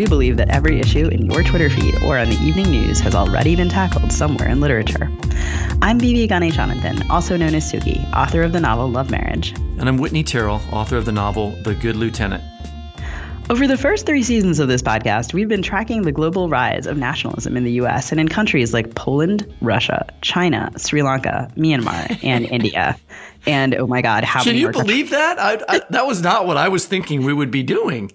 we believe that every issue in your Twitter feed or on the evening news has already been tackled somewhere in literature. I'm B.B. Ganeshananthan, also known as Suki, author of the novel Love Marriage. And I'm Whitney Terrell, author of the novel The Good Lieutenant. Over the first 3 seasons of this podcast, we've been tracking the global rise of nationalism in the U.S. and in countries like Poland, Russia, China, Sri Lanka, Myanmar, and India. And oh my God, how Can many you believe that? That was not what I was thinking we would be doing.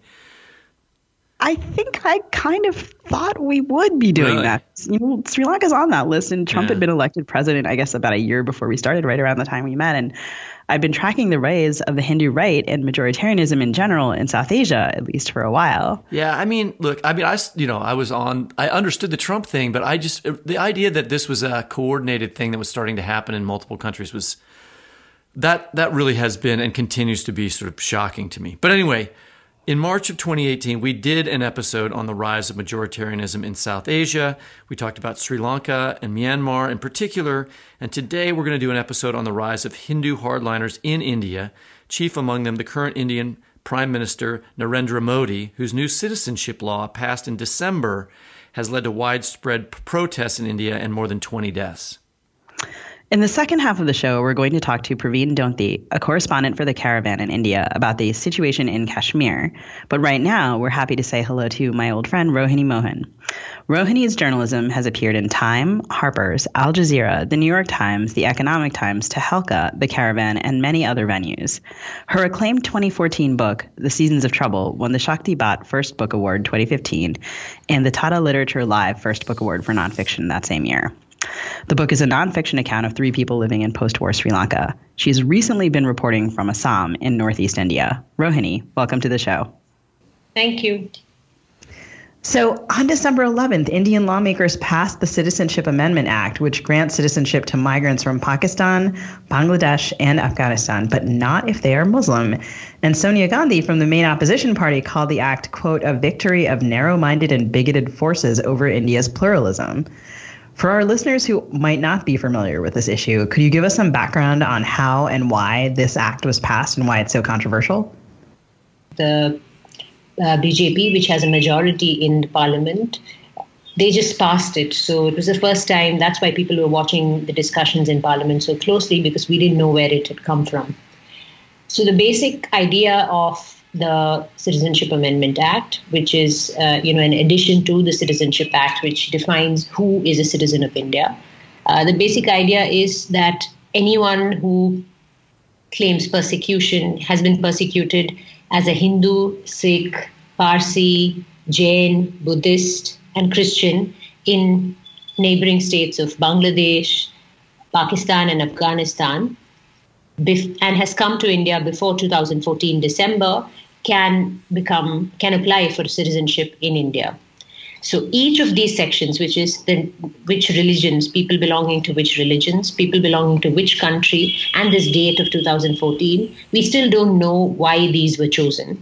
I think I kind of thought we would be doing that. You know, Sri Lanka's on that list, and Trump had been elected president, I guess, about a year before we started, right around the time we met. And I've been tracking the rise of the Hindu right and majoritarianism in general in South Asia, at least for a while. Yeah, I mean, look, I understood the Trump thing, but the idea that this was a coordinated thing that was starting to happen in multiple countries was, that really has been and continues to be sort of shocking to me. But anyway, in March of 2018, we did an episode on the rise of majoritarianism in South Asia. We talked about Sri Lanka and Myanmar in particular. And today we're going to do an episode on the rise of Hindu hardliners in India, chief among them the current Indian Prime Minister Narendra Modi, whose new citizenship law passed in December has led to widespread protests in India and more than 20 deaths. In the second half of the show, we're going to talk to Praveen Donti, a correspondent for The Caravan in India, about the situation in Kashmir. But right now, we're happy to say hello to my old friend, Rohini Mohan. Rohini's journalism has appeared in Time, Harper's, Al Jazeera, The New York Times, The Economic Times, Tehelka, The Caravan, and many other venues. Her acclaimed 2014 book, The Seasons of Trouble, won the Shakti Bhatt First Book Award 2015 and the Tata Literature Live First Book Award for Nonfiction that same year. The book is a nonfiction account of 3 people living in post-war Sri Lanka. She's recently been reporting from Assam in northeast India. Rohini, welcome to the show. Thank you. So on December 11th, Indian lawmakers passed the Citizenship Amendment Act, which grants citizenship to migrants from Pakistan, Bangladesh, and Afghanistan, but not if they are Muslim. And Sonia Gandhi from the main opposition party called the act, quote, a victory of narrow-minded and bigoted forces over India's pluralism. For our listeners who might not be familiar with this issue, could you give us some background on how and why this act was passed and why it's so controversial? The BJP, which has a majority in the parliament, they just passed it. So it was the first time. That's why people were watching the discussions in parliament so closely, because we didn't know where it had come from. So the basic idea of the Citizenship Amendment Act, which is, an addition to the Citizenship Act, which defines who is a citizen of India. The basic idea is that anyone who claims persecution has been persecuted as a Hindu, Sikh, Parsi, Jain, Buddhist, and Christian in neighboring states of Bangladesh, Pakistan, and Afghanistan, and has come to India before 2014 December, can apply for citizenship in India. So each of these sections, which is which religions, people belonging to which religions, people belonging to which country, and this date of 2014, we still don't know why these were chosen.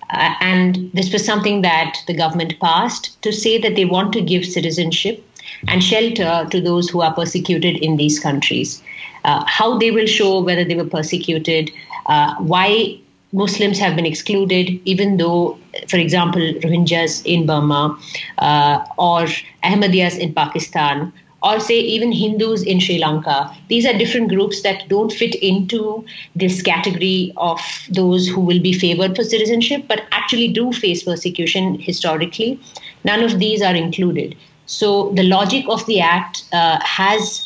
And this was something that the government passed to say that they want to give citizenship and shelter to those who are persecuted in these countries. How they will show whether they were persecuted, why Muslims have been excluded, even though, for example, Rohingyas in Burma or Ahmadiyas in Pakistan, or say even Hindus in Sri Lanka. These are different groups that don't fit into this category of those who will be favored for citizenship, but actually do face persecution historically. None of these are included. So the logic of the act has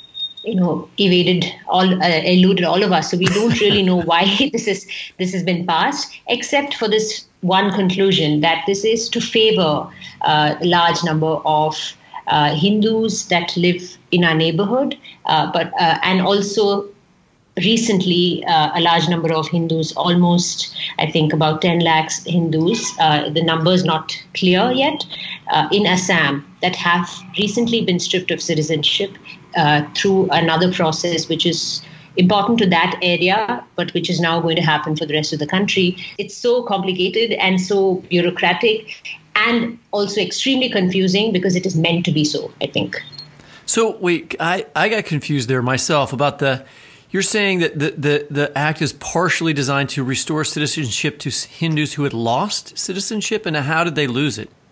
eluded all of us. So we don't really know why this has been passed, except for this one conclusion that this is to favor a large number of Hindus that live in our neighborhood, and also recently a large number of Hindus, almost I think about 10 lakhs Hindus, the number is not clear yet, in Assam that have recently been stripped of citizenship through another process which is important to that area, but which is now going to happen for the rest of the country. It's so complicated and so bureaucratic and also extremely confusing because it is meant to be so, I think. So wait, I got confused there myself about you're saying that the act is partially designed to restore citizenship to Hindus who had lost citizenship, and how did they lose it?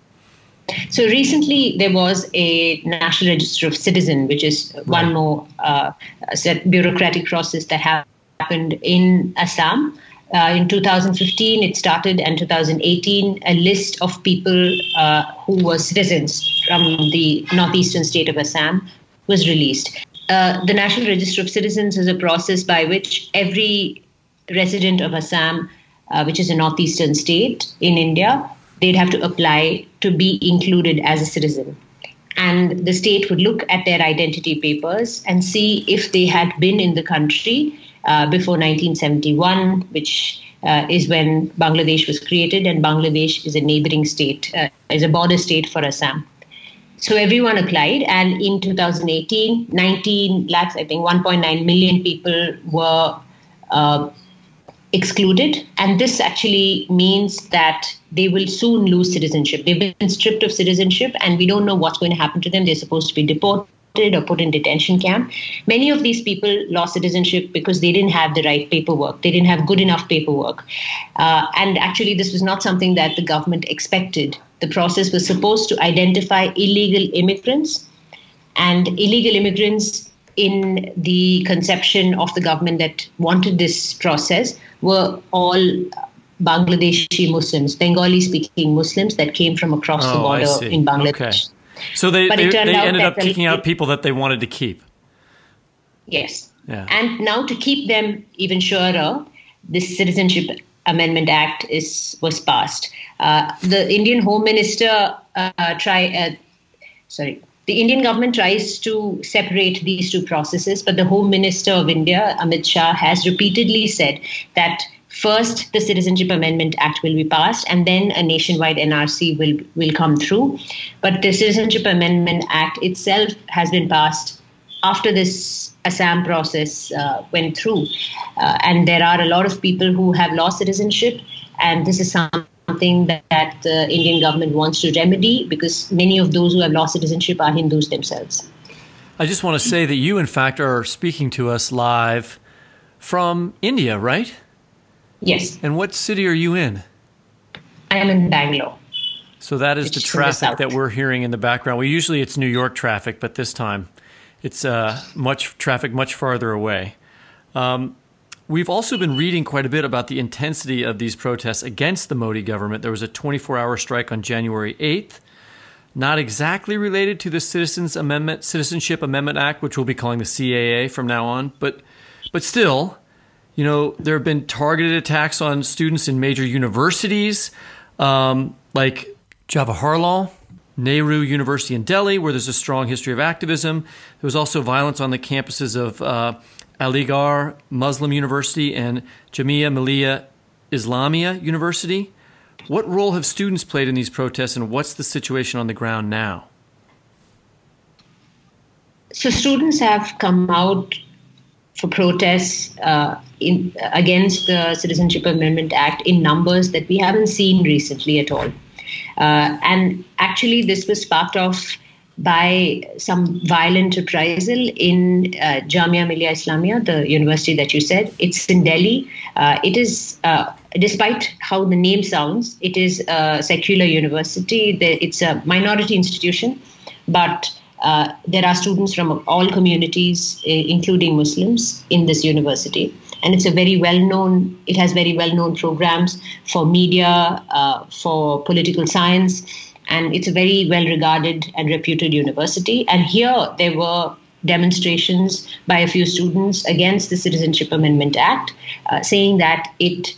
So recently there was a National Register of Citizens, which is one more bureaucratic process that happened in Assam. In 2015 it started, and 2018 a list of people who were citizens from the northeastern state of Assam was released. The National Register of Citizens is a process by which every resident of Assam, which is a northeastern state in India, they'd have to apply to be included as a citizen. And the state would look at their identity papers and see if they had been in the country before 1971, which is when Bangladesh was created, and Bangladesh is a neighboring state, is a border state for Assam. So everyone applied, and in 2018, 19 lakhs, I think 1.9 million people were excluded. And this actually means that they will soon lose citizenship. They've been stripped of citizenship, and we don't know what's going to happen to them. They're supposed to be deported or put in detention camp. Many of these people lost citizenship because they didn't have the right paperwork. They didn't have good enough paperwork. And actually, this was not something that the government expected. The process was supposed to identify illegal immigrants, and illegal immigrants in the conception of the government that wanted this process were all Bangladeshi Muslims, Bengali-speaking Muslims that came from across the border in Bangladesh. Okay. So they ended up kicking out people that they wanted to keep. Yes. Yeah. And now to keep them even surer, this Citizenship Amendment Act was passed. The Indian Home Minister the Indian government tries to separate these two processes, but the Home Minister of India, Amit Shah, has repeatedly said that first the Citizenship Amendment Act will be passed, and then a nationwide NRC will come through. But the Citizenship Amendment Act itself has been passed after this Assam process went through. And there are a lot of people who have lost citizenship, and this is something that the Indian government wants to remedy, because many of those who have lost citizenship are Hindus themselves. I just want to say that you, in fact, are speaking to us live from India, right? Yes. And what city are you in? I am in Bangalore. So that is the traffic that we're hearing in the background. Well, usually it's New York traffic, but this time it's much farther away. We've also been reading quite a bit about the intensity of these protests against the Modi government. There was a 24-hour strike on January 8th, not exactly related to the Citizenship Amendment Act, which we'll be calling the CAA from now on, but still, you know, there have been targeted attacks on students in major universities, like Jawaharlal Nehru University in Delhi, where there's a strong history of activism. There was also violence on the campuses of Aligarh Muslim University and Jamia Millia Islamia University. What role have students played in these protests, and what's the situation on the ground now? So students have come out for protests against the Citizenship Amendment Act in numbers that we haven't seen recently at all. And actually, this was sparked off by some violent reprisal in Jamia Millia Islamia, the university that you said. It's in Delhi. It is, despite how the name sounds, it is a secular university. It's a minority institution, but there are students from all communities, including Muslims, in this university. And it's it has very well-known programs for media, for political science, and it's a very well-regarded and reputed university. And here there were demonstrations by a few students against the Citizenship Amendment Act, saying that it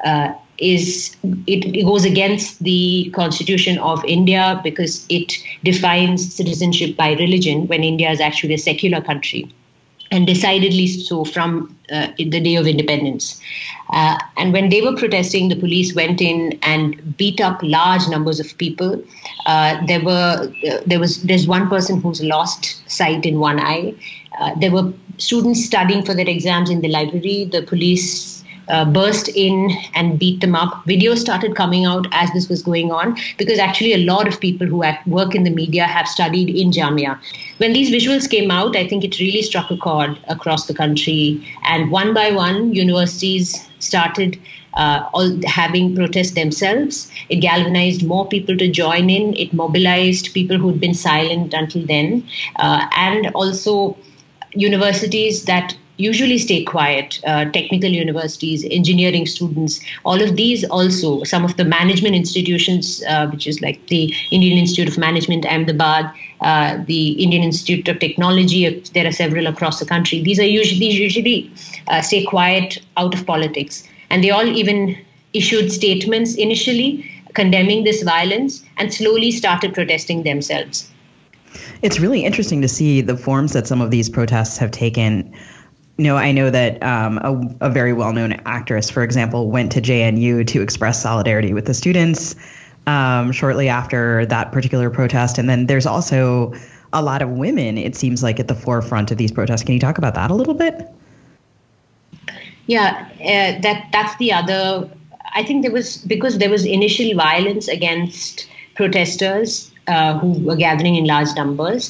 goes against the Constitution of India because it defines citizenship by religion, when India is actually a secular country, and decidedly so from the day of independence. And when they were protesting, the police went in and beat up large numbers of people. There's one person who's lost sight in one eye. There were students studying for their exams in the library. The police burst in and beat them up. Videos started coming out as this was going on, because actually a lot of people who work in the media have studied in Jamia. When these visuals came out, I think it really struck a chord across the country. And one by one, universities started all having protests themselves. It galvanized more people to join in. It mobilized people who'd been silent until then, and also universities that usually stay quiet, technical universities, engineering students, all of these also, some of the management institutions, which is like the Indian Institute of Management, Ahmedabad, the Indian Institute of Technology, there are several across the country. These usually stay quiet out of politics. And they all even issued statements initially condemning this violence and slowly started protesting themselves. It's really interesting to see the forms that some of these protests have taken. I know that a very well-known actress, for example, went to JNU to express solidarity with the students shortly after that particular protest. And then there's also a lot of women, it seems like, at the forefront of these protests. Can you talk about that a little bit? Yeah, that's the other. I think because there was initial violence against protesters who were gathering in large numbers.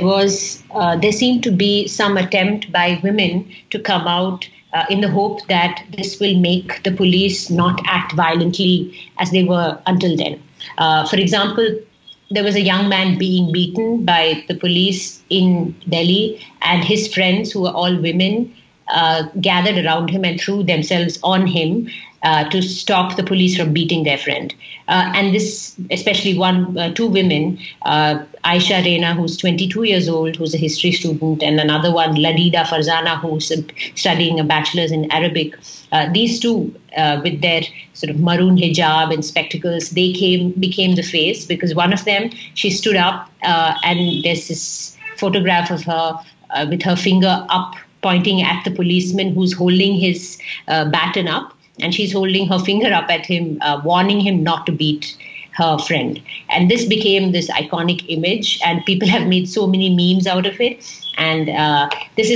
There seemed to be some attempt by women to come out in the hope that this will make the police not act violently as they were until then. For example, there was a young man being beaten by the police in Delhi, and his friends, who were all women, gathered around him and threw themselves on him to stop the police from beating their friend. And this, especially two women, Aisha Reina, who's 22 years old, who's a history student, and another one, Ladida Farzana, who's studying a bachelor's in Arabic. These two, with their sort of maroon hijab and spectacles, they became the face, because one of them, she stood up and there's this photograph of her with her finger up, pointing at the policeman who's holding his baton up, and she's holding her finger up at him, warning him not to beat her friend. And this became this iconic image, and people have made so many memes out of it. And this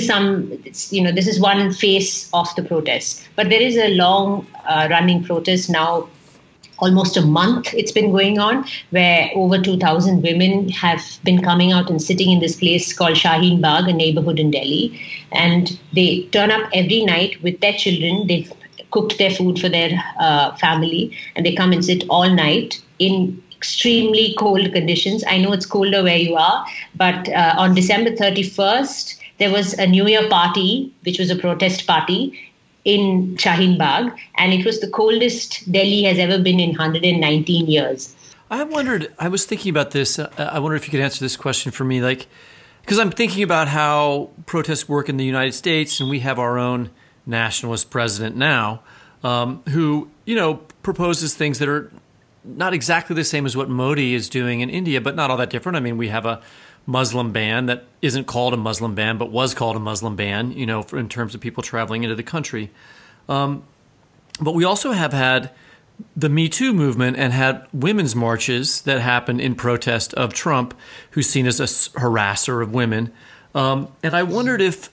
is one face of the protest. But there is a long running protest now. Almost a month it's been going on, where over 2,000 women have been coming out and sitting in this place called Shaheen Bagh, a neighborhood in Delhi. And they turn up every night with their children. They've cooked their food for their family, and they come and sit all night in extremely cold conditions. I know it's colder where you are, but on December 31st, there was a New Year party, which was a protest party in Shaheen Bagh, and it was the coldest Delhi has ever been in 119 years. I was thinking about this. I wonder if you could answer this question for me, because I'm thinking about how protests work in the United States, and we have our own nationalist president now, who, proposes things that are not exactly the same as what Modi is doing in India, but not all that different. I mean, we have a Muslim ban that isn't called a Muslim ban, but was called a Muslim ban, in terms of people traveling into the country. But we also have had the Me Too movement and had women's marches that happened in protest of Trump, who's seen as a harasser of women. And I wondered if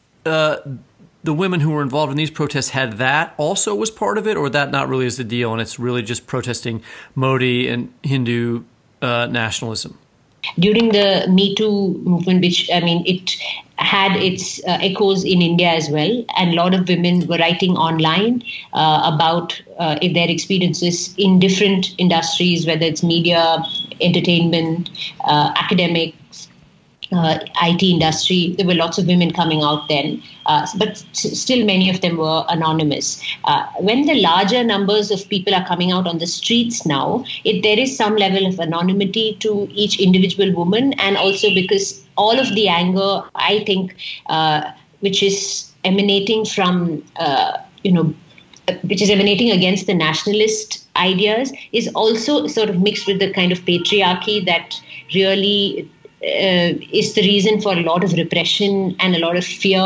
the women who were involved in these protests had that also was part of it, or that not really is the deal, and it's really just protesting Modi and Hindu nationalism. During the Me Too movement, it had its echoes in India as well. And a lot of women were writing online about their experiences in different industries, whether it's media, entertainment, academics, IT industry. There were lots of women coming out then, but still many of them were anonymous. When the larger numbers of people are coming out on the streets now, there is some level of anonymity to each individual woman, and also because all of the anger, I think, which is emanating from, which is emanating against the nationalist ideas, is also sort of mixed with the kind of patriarchy that really is the reason for a lot of repression and a lot of fear.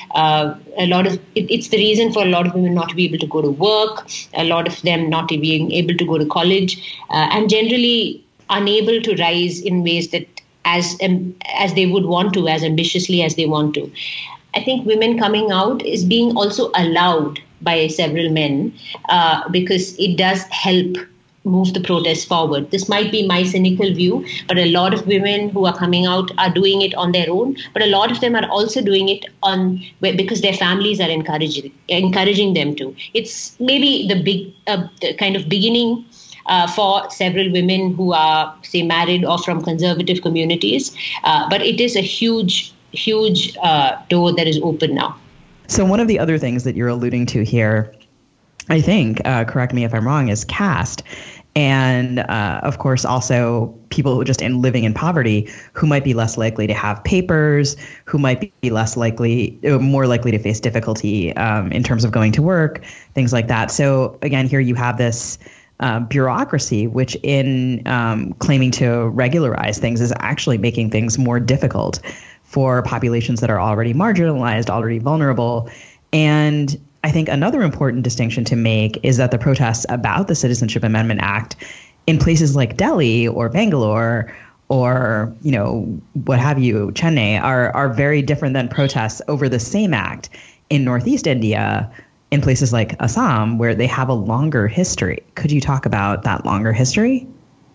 It's the reason for a lot of women not to be able to go to work, a lot of them not being able to go to college, and generally unable to rise in ways that as they would want to, as ambitiously as they want to. I think women coming out is being also allowed by several men because it does help move the protests forward. This might be my cynical view, but a lot of women who are coming out are doing it on their own. But a lot of them are also doing it because their families are encouraging them to. It's maybe the kind of beginning for several women who are, say, married or from conservative communities. But it is a huge door that is open now. So one of the other things that you're alluding to here, I think, correct me if I'm wrong, is caste. And of course, also people who just living in poverty who might be less likely to have papers, who might be more likely to face difficulty in terms of going to work, things like that. So again, here you have this bureaucracy, which in claiming to regularize things is actually making things more difficult for populations that are already marginalized, already vulnerable. And I think another important distinction to make is that the protests about the Citizenship Amendment Act in places like Delhi or Bangalore or, what have you, Chennai, are very different than protests over the same act in Northeast India, in places like Assam, where they have a longer history. Could you talk about that longer history?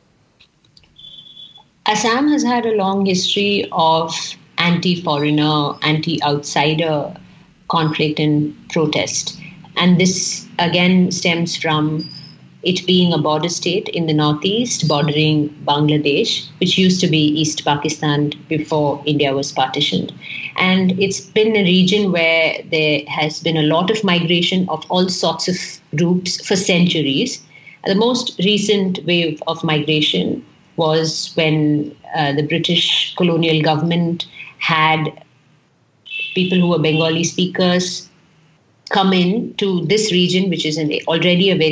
Assam has had a long history of anti-foreigner, anti-outsider conflict and protest. And this, again, stems from it being a border state in the northeast, bordering Bangladesh, which used to be East Pakistan before India was partitioned. And it's been a region where there has been a lot of migration of all sorts of groups for centuries. The most recent wave of migration was when the British colonial government had people who were Bengali speakers come in to this region, which is already a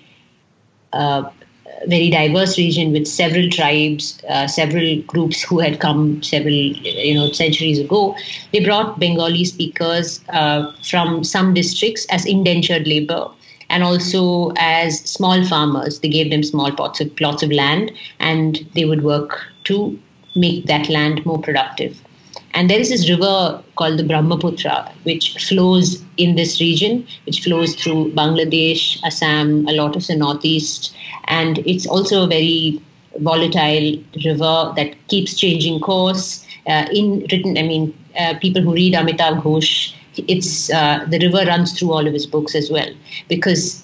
very diverse region with several tribes, several groups who had come several centuries ago. They brought Bengali speakers from some districts as indentured labor and also as small farmers. They gave them small plots of land, and they would work to make that land more productive. And there is this river called the Brahmaputra, which flows in this region, which flows through Bangladesh, Assam, a lot of the northeast. And it's also a very volatile river that keeps changing course. People who read Amitav Ghosh, the river runs through all of his books as well, because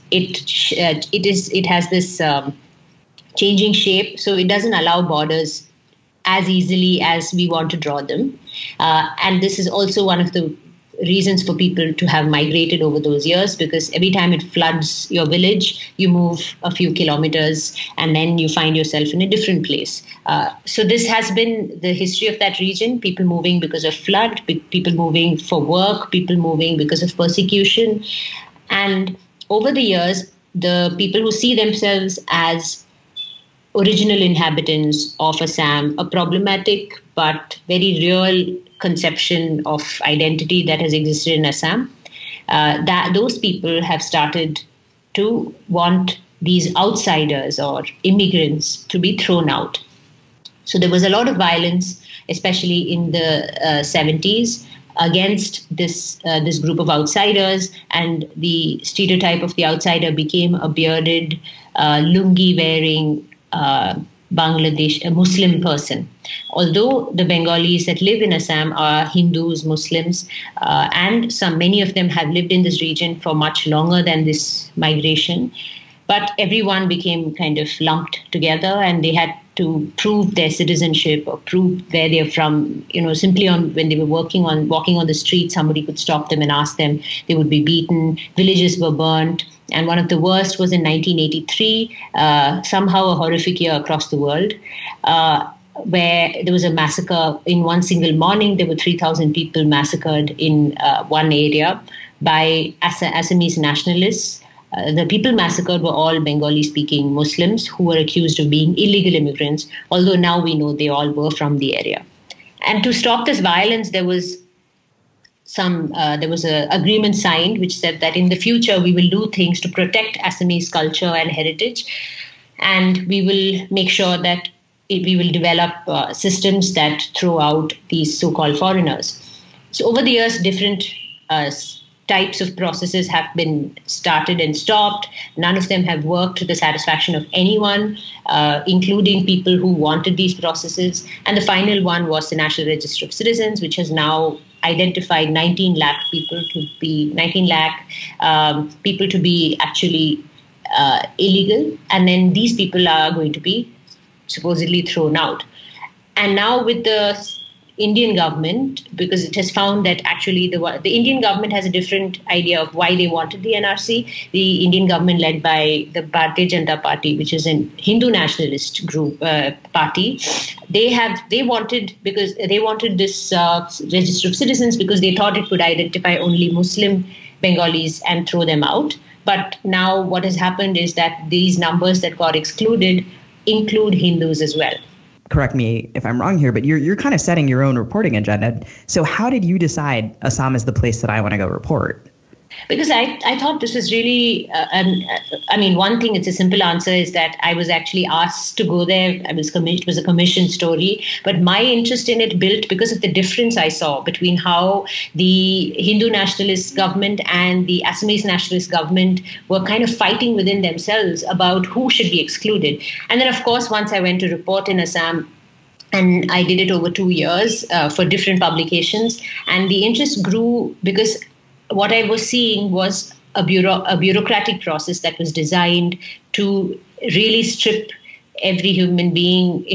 it has this changing shape, so it doesn't allow borders as easily as we want to draw them. And this is also one of the reasons for people to have migrated over those years, because every time it floods your village, you move a few kilometers and then you find yourself in a different place. So this has been the history of that region, people moving because of flood, people moving for work, people moving because of persecution. And over the years, the people who see themselves as original inhabitants of Assam, a problematic but very real conception of identity that has existed in Assam, that those people have started to want these outsiders or immigrants to be thrown out. So there was a lot of violence, especially in the 70s, against this group of outsiders, and the stereotype of the outsider became a bearded, lungi-wearing Bangladesh, a Muslim person. Although the Bengalis that live in Assam are Hindus, Muslims, and many of them have lived in this region for much longer than this migration, but everyone became kind of lumped together, and they had to prove their citizenship or prove where they're from. Simply when they were walking on the street, somebody could stop them and ask them. They would be beaten. Villages were burnt. And one of the worst was in 1983, somehow a horrific year across the world, where there was a massacre. In one single morning, there were 3,000 people massacred in one area by Assamese nationalists. The people massacred were all Bengali-speaking Muslims who were accused of being illegal immigrants, although now we know they all were from the area. And to stop this violence, there was an agreement signed which said that in the future we will do things to protect Assamese culture and heritage, and we will make sure that we will develop systems that throw out these so-called foreigners. So over the years, different types of processes have been started and stopped. None of them have worked to the satisfaction of anyone, including people who wanted these processes. And the final one was the National Register of Citizens, which has now identified 19 lakh people to be actually illegal. And then these people are going to be supposedly thrown out. And now with the Indian government, because it has found that actually the Indian government has a different idea of why they wanted the NRC. The Indian government, led by the Bharatiya Janata Party, which is a Hindu nationalist group party, they wanted this register of citizens because they thought it would identify only Muslim Bengalis and throw them out. But now what has happened is that these numbers that got excluded include Hindus as well. Correct me if I'm wrong here, but you're kind of setting your own reporting agenda. So how did you decide Assam is the place that I want to go report? Because I thought this was really, one thing, it's a simple answer, is that I was actually asked to go there. It was a commissioned story, but my interest in it built because of the difference I saw between how the Hindu nationalist government and the Assamese nationalist government were kind of fighting within themselves about who should be excluded. And then, of course, once I went to report in Assam, and I did it over 2 years for different publications, and the interest grew because what I was seeing was a bureaucratic process that was designed to really strip every human being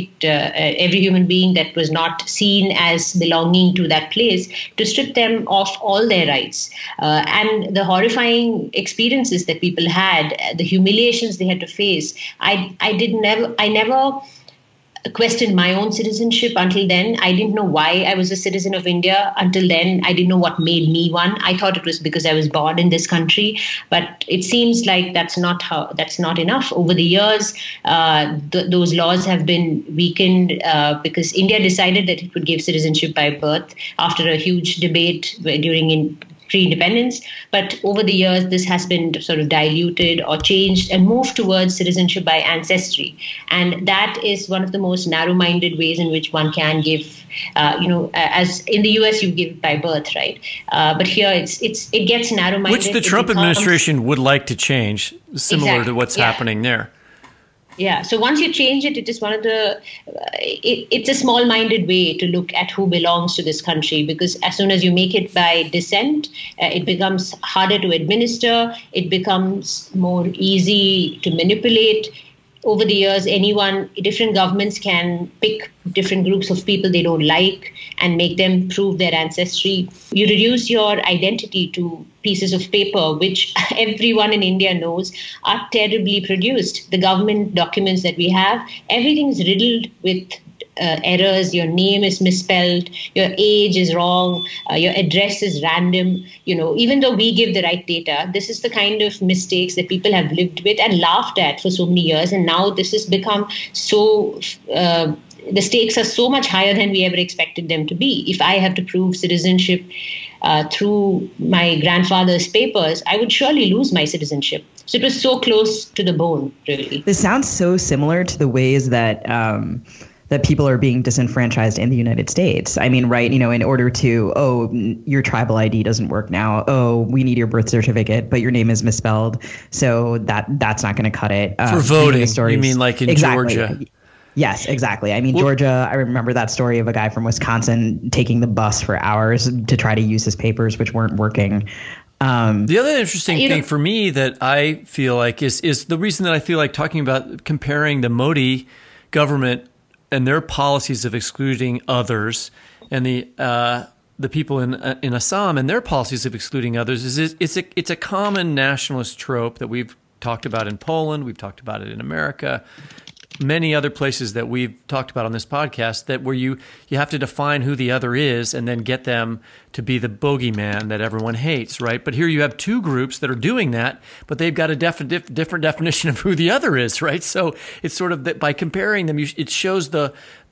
that was not seen as belonging to that place, to strip them of all their rights. And the horrifying experiences that people had, the humiliations they had to face, I never questioned my own citizenship until then. I didn't know why I was a citizen of India until then. I didn't know what made me one. I thought it was because I was born in this country, but it seems like that's not enough. Over the years, those laws have been weakened because India decided that it would give citizenship by birth after a huge debate during pre-independence. But over the years, this has been sort of diluted or changed and moved towards citizenship by ancestry. And that is one of the most narrow-minded ways in which one can give, as in the US, you give by birth, right? But here it gets narrow-minded. Which the Trump administration would like to change, similar to what's happening there. Yeah. So once you change it, it is it's a small-minded way to look at who belongs to this country, because as soon as you make it by descent, it becomes harder to administer. It becomes more easy to manipulate. Over the years, different governments can pick different groups of people they don't like and make them prove their ancestry. You reduce your identity to pieces of paper, which everyone in India knows are terribly produced. The government documents that we have, everything is riddled with errors. Your name is misspelled, your age is wrong, your address is random. Even though we give the right data, this is the kind of mistakes that people have lived with and laughed at for so many years. And now this has become so, the stakes are so much higher than we ever expected them to be. If I have to prove citizenship through my grandfather's papers, I would surely lose my citizenship. So it was so close to the bone, really. This sounds so similar to the ways that that people are being disenfranchised in the United States. I mean, right, in order to, your tribal ID doesn't work now. We need your birth certificate, but your name is misspelled. So that's not going to cut it. For voting, you mean like in Georgia? Yes, exactly. I mean, Georgia, I remember that story of a guy from Wisconsin taking the bus for hours to try to use his papers, which weren't working. The other interesting thing for me that I feel like is the reason that I feel like talking about comparing the Modi government and their policies of excluding others and the people in Assam and their policies of excluding others is it's a common nationalist trope that we've talked about in Poland, we've talked about it in America, many other places that we've talked about on this podcast, that where you have to define who the other is and then get them to be the bogeyman that everyone hates, right? But here you have two groups that are doing that, but they've got a different definition of who the other is, right? So it's sort of that by comparing them, it shows the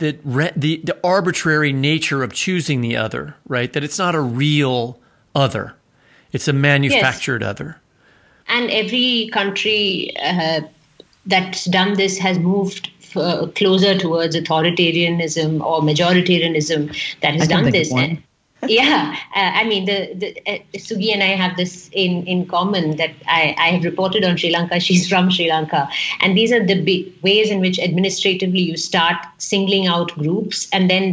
arbitrary nature of choosing the other, right? That it's not a real other. It's a manufactured other. And every country that's done this has moved closer towards authoritarianism or majoritarianism that has done this. I mean, Sugi and I have this in common, that I have reported on Sri Lanka. She's from Sri Lanka. And these are the big ways in which administratively you start singling out groups. And then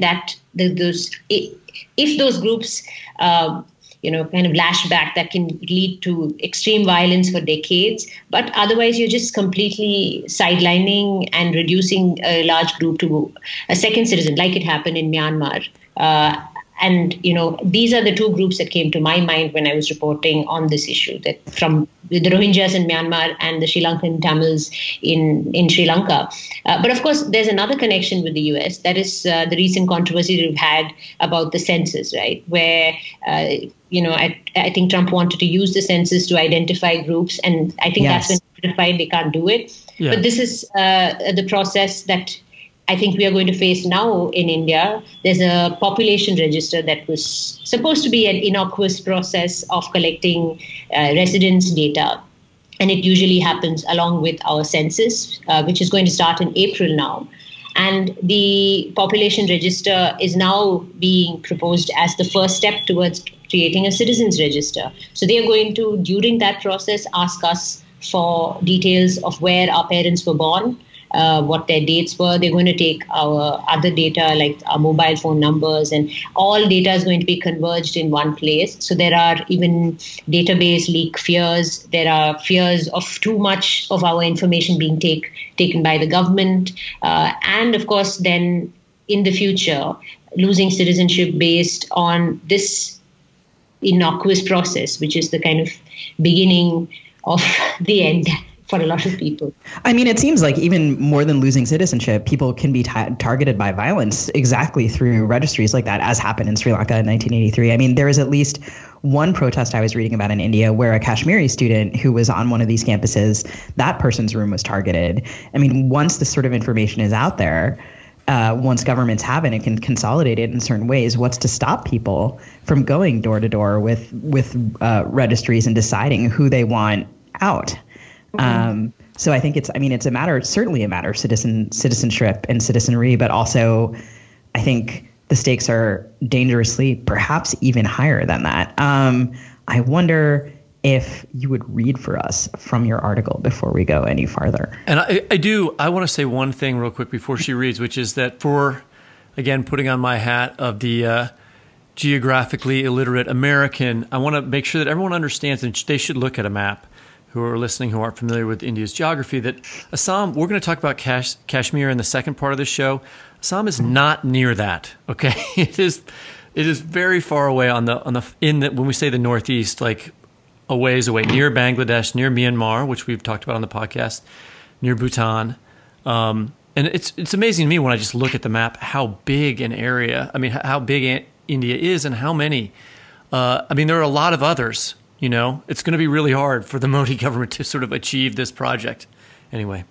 if those groups, kind of lash back, that can lead to extreme violence for decades. But otherwise, you're just completely sidelining and reducing a large group to a second citizen, like it happened in Myanmar. And, these are the two groups that came to my mind when I was reporting on this issue, that from the Rohingyas in Myanmar and the Sri Lankan Tamils in Sri Lanka. But of course, there's another connection with the US. That is the recent controversy that we've had about the census, right? Where, I think Trump wanted to use the census to identify groups. And I think that's been notified they can't do it. Yeah. But this is the process that I think we are going to face now in India. There's a population register that was supposed to be an innocuous process of collecting residence data. And it usually happens along with our census, which is going to start in April now. And the population register is now being proposed as the first step towards creating a citizens register. So they are going to, during that process, ask us for details of where our parents were born, what their dates were. They're going to take our other data, like our mobile phone numbers, and all data is going to be converged in one place. So there are even database leak fears. There are fears of too much of our information being taken by the government. And of course, then in the future, losing citizenship based on this innocuous process, which is the kind of beginning of the end for a lot of people. I mean, it seems like even more than losing citizenship, people can be targeted by violence exactly through registries like that, as happened in Sri Lanka in 1983. I mean, there was at least one protest I was reading about in India where a Kashmiri student who was on one of these campuses, that person's room was targeted. I mean, once this sort of information is out there, once governments have it and can consolidate it in certain ways, what's to stop people from going door to door with registries and deciding who they want out? So I think it's certainly a matter of citizenship and citizenry, but also I think the stakes are dangerously, perhaps even higher than that. I wonder if you would read for us from your article before we go any farther. And I want to say one thing real quick before she reads, which is that for, again, putting on my hat of the geographically illiterate American, I want to make sure that everyone understands that they should look at a map, who are listening, who aren't familiar with India's geography, that Assam, we're going to talk about Kashmir in the second part of the show. Assam is not near that. Okay. It is very far away when we say the Northeast, like a ways away, near Bangladesh, near Myanmar, which we've talked about on the podcast, near Bhutan. And it's amazing to me when I just look at the map, how big an area, how big India is and how many, there are a lot of others. It's going to be really hard for the Modi government to sort of achieve this project. Anyway,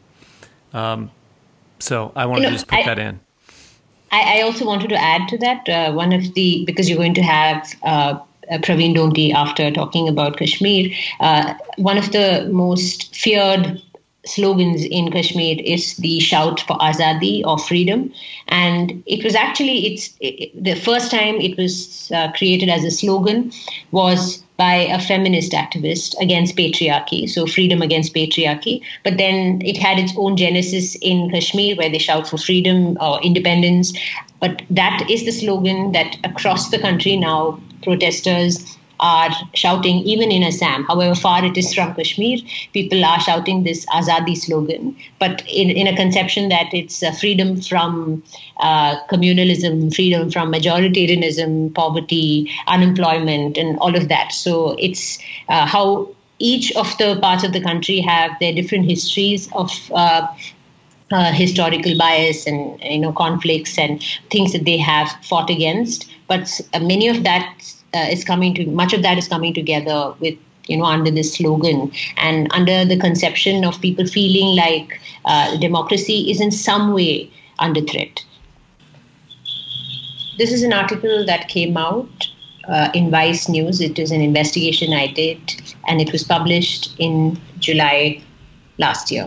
so I wanted to just put that in. I also wanted to add to that, because you're going to have Praveen Donti after talking about Kashmir, one of the most feared slogans in Kashmir is the shout for Azadi, or freedom. And it was actually, the first time it was created as a slogan was by a feminist activist against patriarchy, so freedom against patriarchy. But then it had its own genesis in Kashmir, where they shout for freedom or independence. But that is the slogan that across the country now protesters are shouting, even in Assam. However far it is from Kashmir, people are shouting this Azadi slogan, but in a conception that it's freedom from communalism, freedom from majoritarianism, poverty, unemployment, and all of that. So it's how each of the parts of the country have their different histories of historical bias and conflicts and things that they have fought against. But many of that much of that is coming together with, under this slogan and under the conception of people feeling like democracy is in some way under threat. This is an article that came out in Vice News. It is an investigation I did, and it was published in July last year.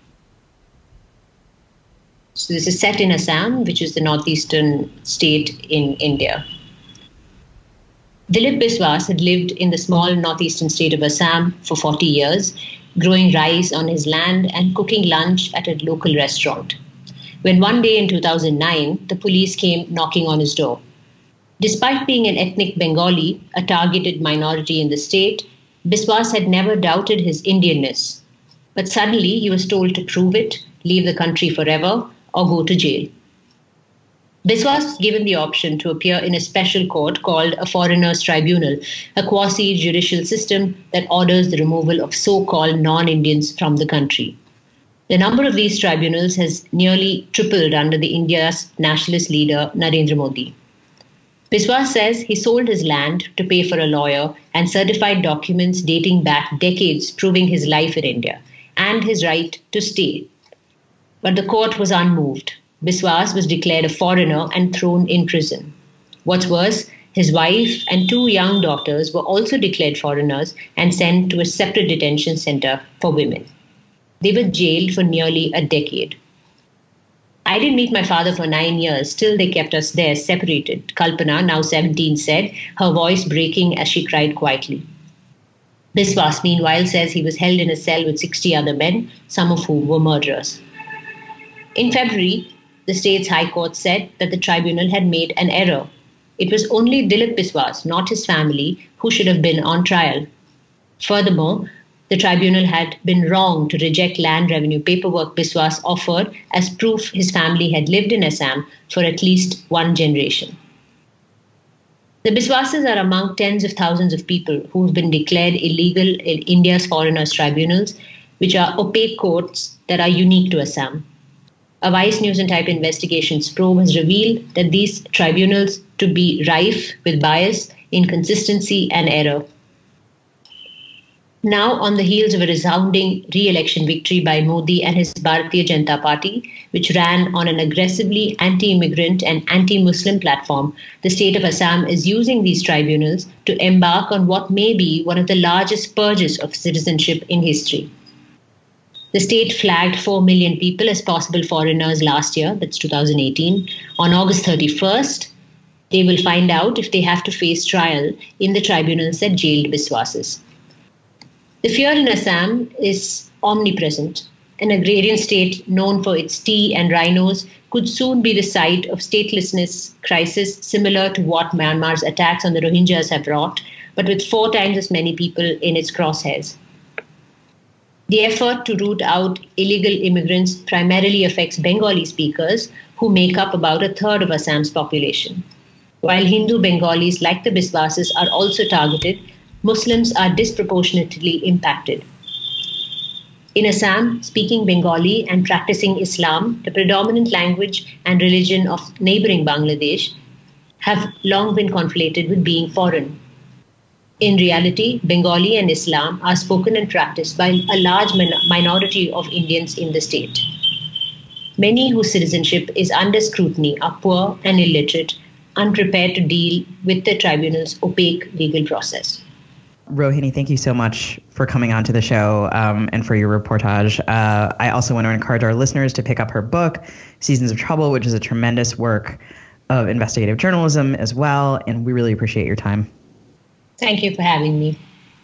So this is set in Assam, which is the northeastern state in India. Dilip Biswas had lived in the small northeastern state of Assam for 40 years, growing rice on his land and cooking lunch at a local restaurant. When one day in 2009, the police came knocking on his door. Despite being an ethnic Bengali, a targeted minority in the state, Biswas had never doubted his Indianness. But suddenly he was told to prove it, leave the country forever, or go to jail. Biswas was given the option to appear in a special court called a foreigners' tribunal, a quasi-judicial system that orders the removal of so-called non-Indians from the country. The number of these tribunals has nearly tripled under the India's nationalist leader Narendra Modi. Biswas says he sold his land to pay for a lawyer and certified documents dating back decades proving his life in India and his right to stay. But the court was unmoved. Biswas was declared a foreigner and thrown in prison. What's worse, his wife and 2 young daughters were also declared foreigners and sent to a separate detention center for women. They were jailed for nearly a decade. I didn't meet my father for 9 years. Still, they kept us there, separated, Kalpana, now 17, said, her voice breaking as she cried quietly. Biswas, meanwhile, says he was held in a cell with 60 other men, some of whom were murderers. In February, the state's high court said that the tribunal had made an error. It was only Dilip Biswas, not his family, who should have been on trial. Furthermore, the tribunal had been wrong to reject land revenue paperwork Biswas offered as proof his family had lived in Assam for at least 1 generation. The Biswases are among tens of thousands of people who have been declared illegal in India's foreigners' tribunals, which are opaque courts that are unique to Assam. A Vice News and Type Investigations probe has revealed that these tribunals to be rife with bias, inconsistency, and error. Now, on the heels of a resounding re-election victory by Modi and his Bharatiya Janata Party, which ran on an aggressively anti-immigrant and anti-Muslim platform, the state of Assam is using these tribunals to embark on what may be one of the largest purges of citizenship in history. The state flagged 4 million people as possible foreigners last year, that's 2018. On August 31st, they will find out if they have to face trial in the tribunals that jailed Biswases. The fear in Assam is omnipresent. An agrarian state known for its tea and rhinos could soon be the site of statelessness crisis similar to what Myanmar's attacks on the Rohingyas have wrought, but with 4 times as many people in its crosshairs. The effort to root out illegal immigrants primarily affects Bengali speakers, who make up about 1/3 of Assam's population. While Hindu Bengalis like the Biswases are also targeted, Muslims are disproportionately impacted. In Assam, speaking Bengali and practicing Islam, the predominant language and religion of neighboring Bangladesh, have long been conflated with being foreign. In reality, Bengali and Islam are spoken and practiced by a large minority of Indians in the state. Many whose citizenship is under scrutiny are poor and illiterate, unprepared to deal with the tribunal's opaque legal process. Rohini, thank you so much for coming on to the show and for your reportage. I also want to encourage our listeners to pick up her book, Seasons of Trouble, which is a tremendous work of investigative journalism as well, and we really appreciate your time. Thank you for having me.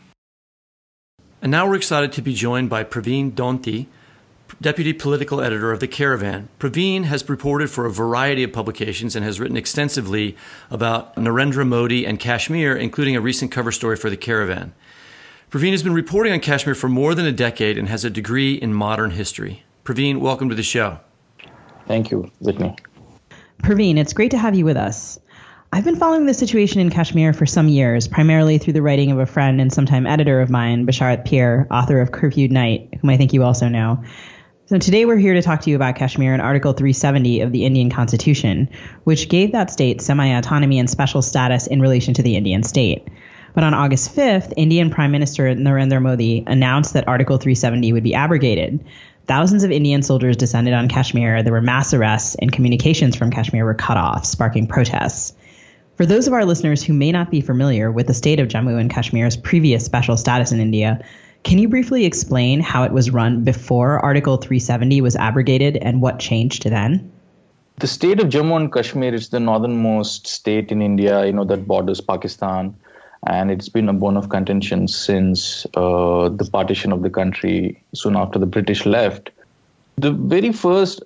And now we're excited to be joined by Praveen Donti, Deputy Political Editor of The Caravan. Praveen has reported for a variety of publications and has written extensively about Narendra Modi and Kashmir, including a recent cover story for The Caravan. Praveen has been reporting on Kashmir for more than a decade and has a degree in modern history. Praveen, welcome to the show. Thank you, Whitney. Praveen, it's great to have you with us. I've been following the situation in Kashmir for some years, primarily through the writing of a friend and sometime editor of mine, Basharat Peer, author of Curfewed Night, whom I think you also know. So today we're here to talk to you about Kashmir and Article 370 of the Indian Constitution, which gave that state semi-autonomy and special status in relation to the Indian state. But on August 5th, Indian Prime Minister Narendra Modi announced that Article 370 would be abrogated. Thousands of Indian soldiers descended on Kashmir, there were mass arrests, and communications from Kashmir were cut off, sparking protests. For those of our listeners who may not be familiar with the state of Jammu and Kashmir's previous special status in India, can you briefly explain how it was run before Article 370 was abrogated and what changed then? The state of Jammu and Kashmir is the northernmost state in India, that borders Pakistan. And it's been a bone of contention since the partition of the country soon after the British left. The very first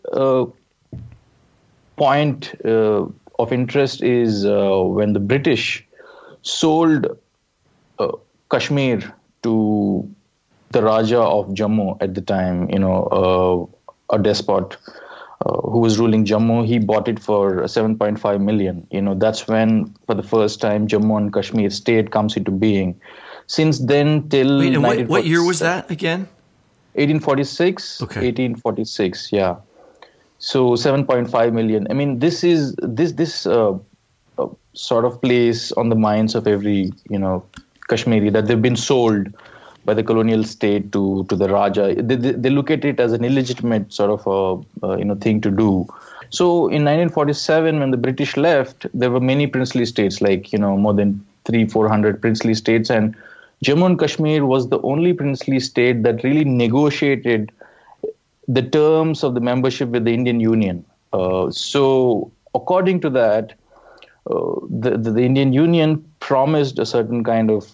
point of interest is when the British sold Kashmir to the Raja of Jammu at the time, a despot who was ruling Jammu. He bought it for 7.5 million. That's when, for the first time, Jammu and Kashmir state comes into being. Since then, till Wait, and what year was that again? 1846. Okay. 1846. Yeah. So 7.5 million. I mean, this is this sort of place on the minds of every Kashmiri, that they've been sold by the colonial state to the Raja. They look at it as an illegitimate sort of thing to do. So in 1947, when the British left, there were many princely states, like more than 300-400 princely states, and Jammu and Kashmir was the only princely state that really negotiated the terms of the membership with the Indian Union. So according to that, the Indian Union promised a certain kind of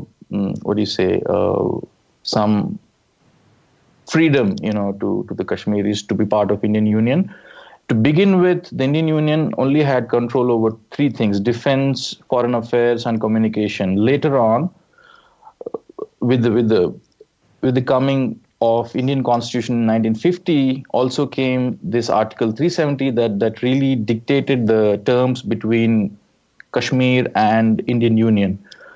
some freedom, to the Kashmiris to be part of Indian Union. To begin with, the Indian Union only had control over three things: defense, foreign affairs, and communication. Later on, with the coming of Indian Constitution in 1950, also came this Article 370 that really dictated the terms between Kashmir and Indian Union.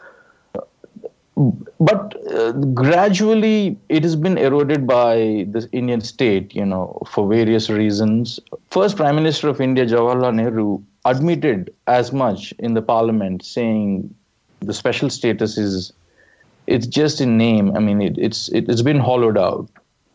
But gradually, it has been eroded by the Indian state, for various reasons. First Prime Minister of India, Jawaharlal Nehru, admitted as much in the parliament, saying the special status it's just in name. I mean, it's been hollowed out.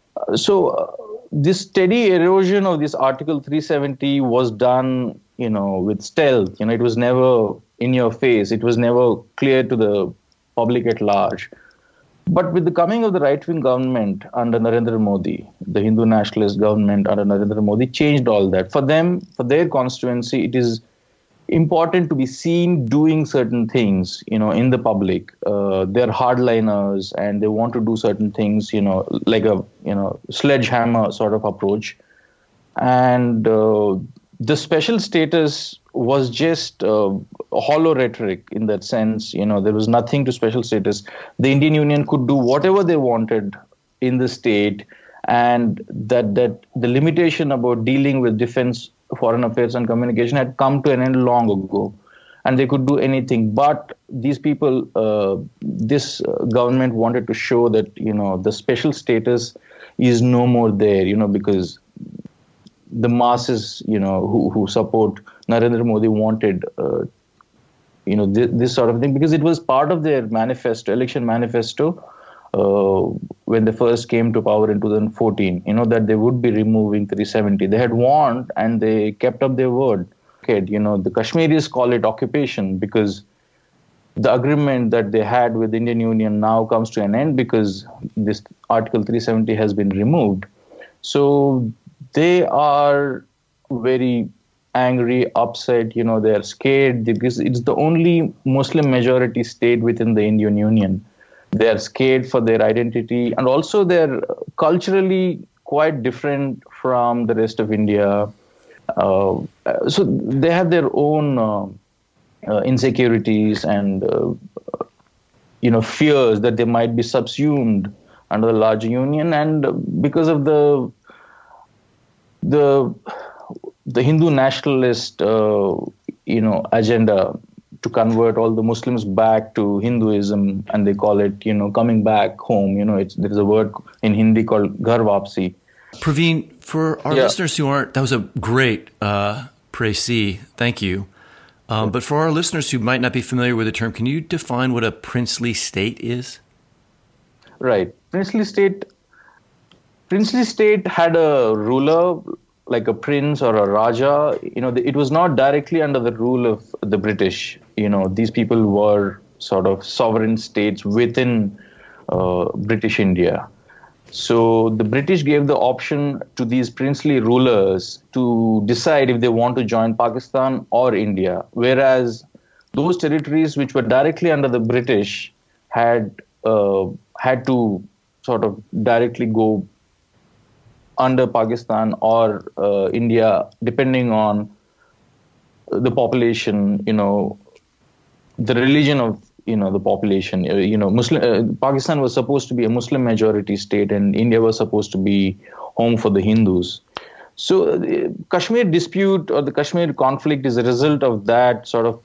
So this steady erosion of this Article 370 was done, with stealth. It was never in your face. It was never clear to the public at large. But with the coming of the right-wing government under Narendra Modi, the Hindu nationalist government under Narendra Modi, changed all that. For them, for their constituency, it is important to be seen doing certain things, in the public. They're hardliners and they want to do certain things, like a, sledgehammer sort of approach. And the special status was just hollow rhetoric in that sense. There was nothing to special status. The Indian Union could do whatever they wanted in the state, and that the limitation about dealing with defense, foreign affairs, and communication had come to an end long ago, and they could do anything. But these people, this government wanted to show that the special status is no more there, because the masses, who support Narendra Modi wanted, this sort of thing, because it was part of their manifesto, election manifesto, when they first came to power in 2014, that they would be removing 370. They had warned and they kept up their word. Okay, the Kashmiris call it occupation because the agreement that they had with the Indian Union now comes to an end because this Article 370 has been removed. So they are very angry, upset, they are scared because it's the only Muslim majority state within the Indian Union. They are scared for their identity, and also they're culturally quite different from the rest of India. So they have their own insecurities and fears that they might be subsumed under the larger union, and because of the Hindu nationalist agenda to convert all the Muslims back to Hinduism, and they call it coming back home. There is a word in Hindi called Ghar Wapsi. Praveen, for our listeners who aren't, that was a great précis. Thank you. But for our listeners who might not be familiar with the term, can you define what a princely state is? Right. Princely state had a ruler, like a prince or a Raja. It was not directly under the rule of the British. These people were sort of sovereign states within British India. So the British gave the option to these princely rulers to decide if they want to join Pakistan or India, whereas those territories which were directly under the British had to sort of directly go under Pakistan or India, depending on the population, the religion of the population. Pakistan was supposed to be a Muslim majority state, and India was supposed to be home for the Hindus. So the Kashmir dispute or the Kashmir conflict is a result of that sort of,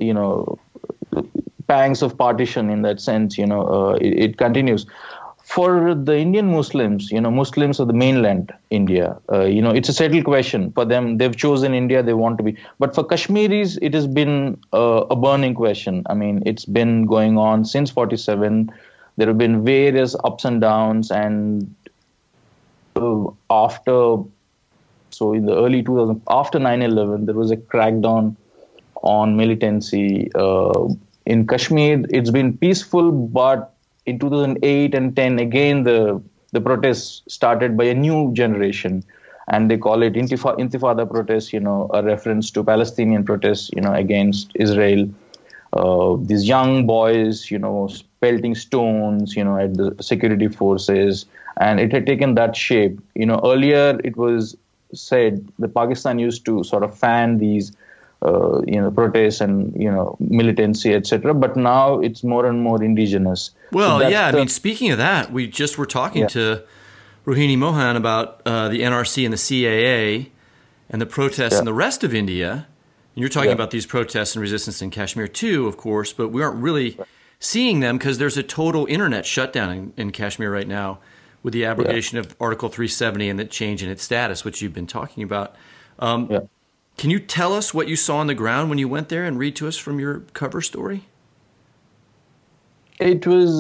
pangs of partition in that sense. It continues. For the Indian Muslims, Muslims of the mainland India, it's a settled question for them. They've chosen India. They want to be. But for Kashmiris, it has been a burning question. I mean, it's been going on since 47. There have been various ups and downs. And so in the early 2000s, after 9/11, there was a crackdown on militancy. In Kashmir, it's been peaceful, but in 2008 and 10, again, the protests started by a new generation, and they call it Intifada protests, a reference to Palestinian protests, against Israel. These young boys, pelting stones, at the security forces, and it had taken that shape. Earlier it was said that Pakistan used to sort of fan these protests and, militancy, etc. But now it's more and more indigenous. Well, so speaking of that, we just were talking to Rohini Mohan about the NRC and the CAA and the protests in the rest of India. And you're talking about these protests and resistance in Kashmir too, of course, but we aren't really seeing them because there's a total internet shutdown in Kashmir right now with the abrogation of Article 370 and the change in its status, which you've been talking about. Can you tell us what you saw on the ground when you went there and read to us from your cover story? It was,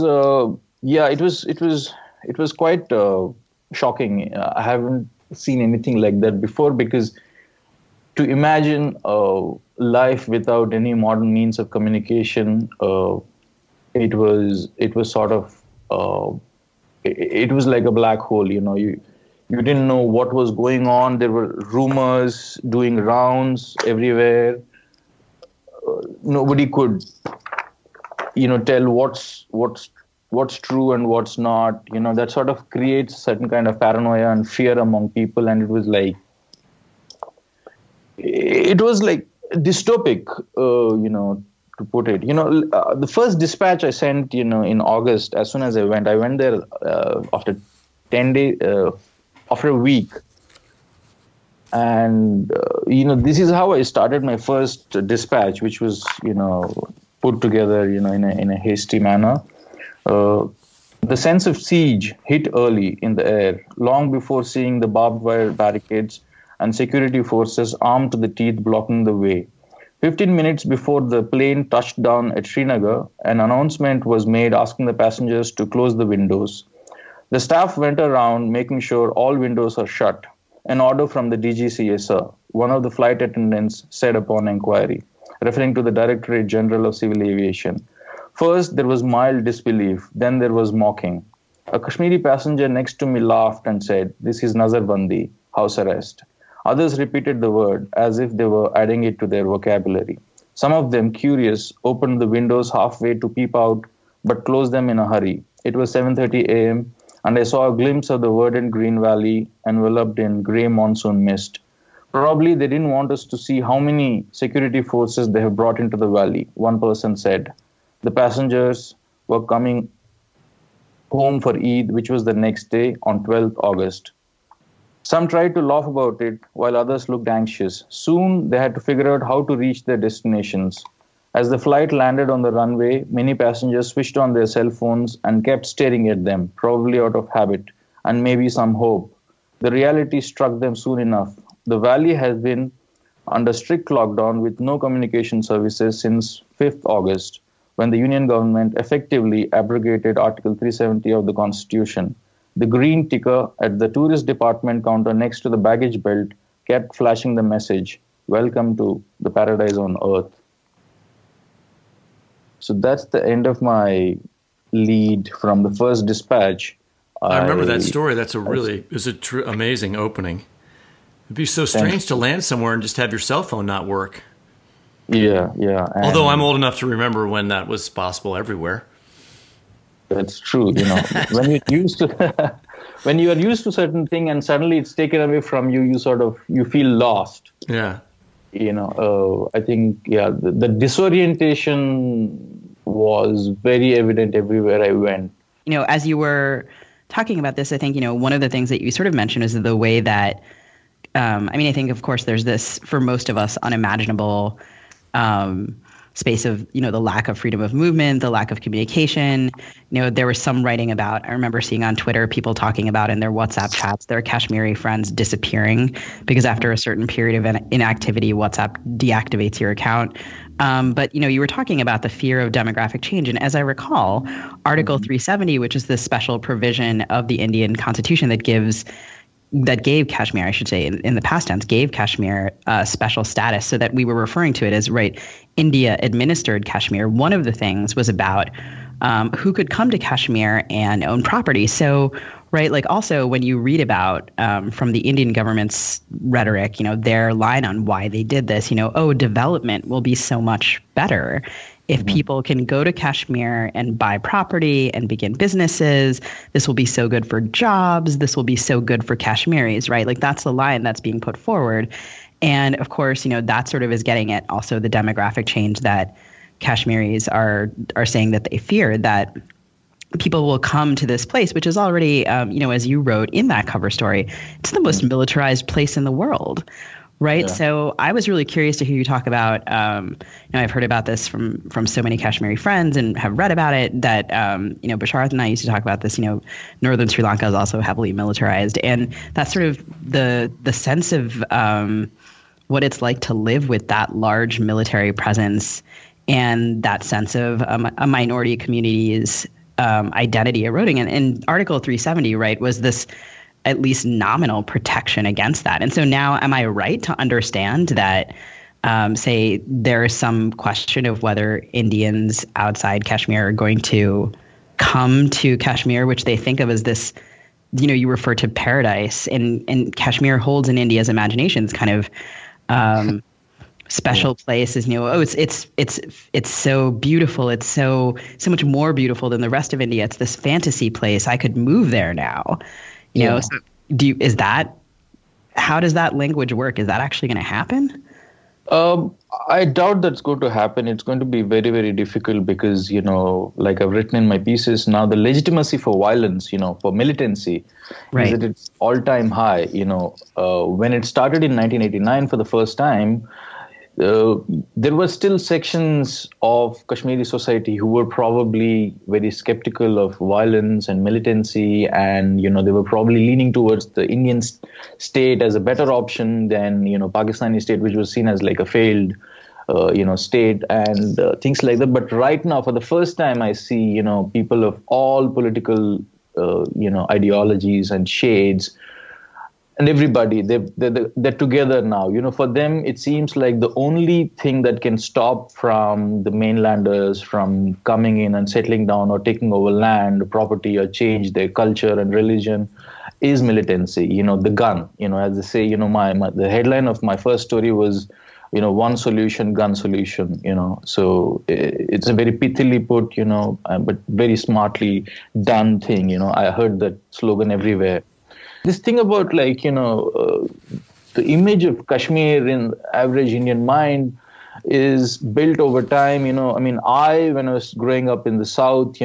it was quite shocking. I haven't seen anything like that before, because to imagine life without any modern means of communication, it was sort of, it was like a black hole. You didn't know what was going on. There were rumors doing rounds everywhere. Nobody could, tell what's true and what's not. That sort of creates a certain kind of paranoia and fear among people. And it was like dystopic, to put it. The first dispatch I sent, in August, as soon as I went there after 10 days. After a week. And, this is how I started my first dispatch, which was, put together, in a hasty manner. The sense of siege hit early in the air, long before seeing the barbed wire barricades and security forces armed to the teeth blocking the way. 15 minutes before the plane touched down at Srinagar, an announcement was made asking the passengers to close the windows. The staff went around making sure all windows are shut. An order from the DGCA, sir, one of the flight attendants said upon inquiry, referring to the Directorate General of Civil Aviation. First, there was mild disbelief. Then there was mocking. A Kashmiri passenger next to me laughed and said, "This is Nazarbandi, house arrest." Others repeated the word as if they were adding it to their vocabulary. Some of them, curious, opened the windows halfway to peep out, but closed them in a hurry. It was 7:30 a.m., and I saw a glimpse of the verdant green valley enveloped in grey monsoon mist. Probably they didn't want us to see how many security forces they have brought into the valley, one person said. The passengers were coming home for Eid, which was the next day on 12th August. Some tried to laugh about it, while others looked anxious. Soon they had to figure out how to reach their destinations. As the flight landed on the runway, many passengers switched on their cell phones and kept staring at them, probably out of habit, and maybe some hope. The reality struck them soon enough. The valley has been under strict lockdown with no communication services since 5th August, when the Union government effectively abrogated Article 370 of the Constitution. The green ticker at the tourist department counter next to the baggage belt kept flashing the message, "Welcome to the paradise on earth." So that's the end of my lead from the first dispatch. I remember that story. It was amazing opening. It'd be so strange to land somewhere and just have your cell phone not work. Yeah. Although I'm old enough to remember when that was possible everywhere. That's true. When you're used to when you are used to certain thing and suddenly it's taken away from you, you feel lost. Yeah. I think the disorientation was very evident everywhere I went. As you were talking about this, I think one of the things that you sort of mentioned is the way that I think of course there's this, for most of us, unimaginable space of, the lack of freedom of movement, the lack of communication. There was some writing about, I remember seeing on Twitter, people talking about in their WhatsApp chats, their Kashmiri friends disappearing because after a certain period of inactivity, WhatsApp deactivates your account. But, you were talking about the fear of demographic change. And as I recall, Article 370, which is this special provision of the Indian Constitution that gave Kashmir, I should say, in the past tense, gave Kashmir special status, so that we were referring to it as, India administered Kashmir. One of the things was about who could come to Kashmir and own property. So, also when you read about from the Indian government's rhetoric, their line on why they did this, development will be so much better if people can go to Kashmir and buy property and begin businesses. This will be so good for jobs. This will be so good for Kashmiris, right? That's the line that's being put forward. And of course, that sort of is getting at also the demographic change that Kashmiris are saying that they fear, that people will come to this place, which is already, as you wrote in that cover story, it's the most militarized place in the world. Right. Yeah. So I was really curious to hear you talk about, I've heard about this from so many Kashmiri friends and have read about it that, Basharat and I used to talk about this, northern Sri Lanka is also heavily militarized. And that's sort of the sense of what it's like to live with that large military presence and that sense of a minority community's identity eroding. And Article 370, was this at least nominal protection against that. And so now, am I right to understand that, say, there is some question of whether Indians outside Kashmir are going to come to Kashmir, which they think of as this, you refer to paradise, and Kashmir holds in India's imaginations kind of special places. It's so beautiful. It's so much more beautiful than the rest of India. It's this fantasy place. I could move there now. So how does that language work? Is that actually going to happen? I doubt that's going to happen. It's going to be very, very difficult because, like I've written in my pieces, now the legitimacy for violence, for militancy, is at its all-time high. When it started in 1989 for the first time, there were still sections of Kashmiri society who were probably very skeptical of violence and militancy, and they were probably leaning towards the Indian state as a better option than Pakistani state, which was seen as like a failed state and things like that. But right now, for the first time, I see people of all political ideologies and shades. And everybody, they're together now. For them, it seems like the only thing that can stop from the mainlanders from coming in and settling down or taking over land, property, or change their culture and religion is militancy. The gun. As they say, the headline of my first story was, one solution, gun solution. So it's a very pithily put, but very smartly done thing. I heard that slogan everywhere. This thing about the image of Kashmir in average Indian mind is built over time. When I was growing up in the South,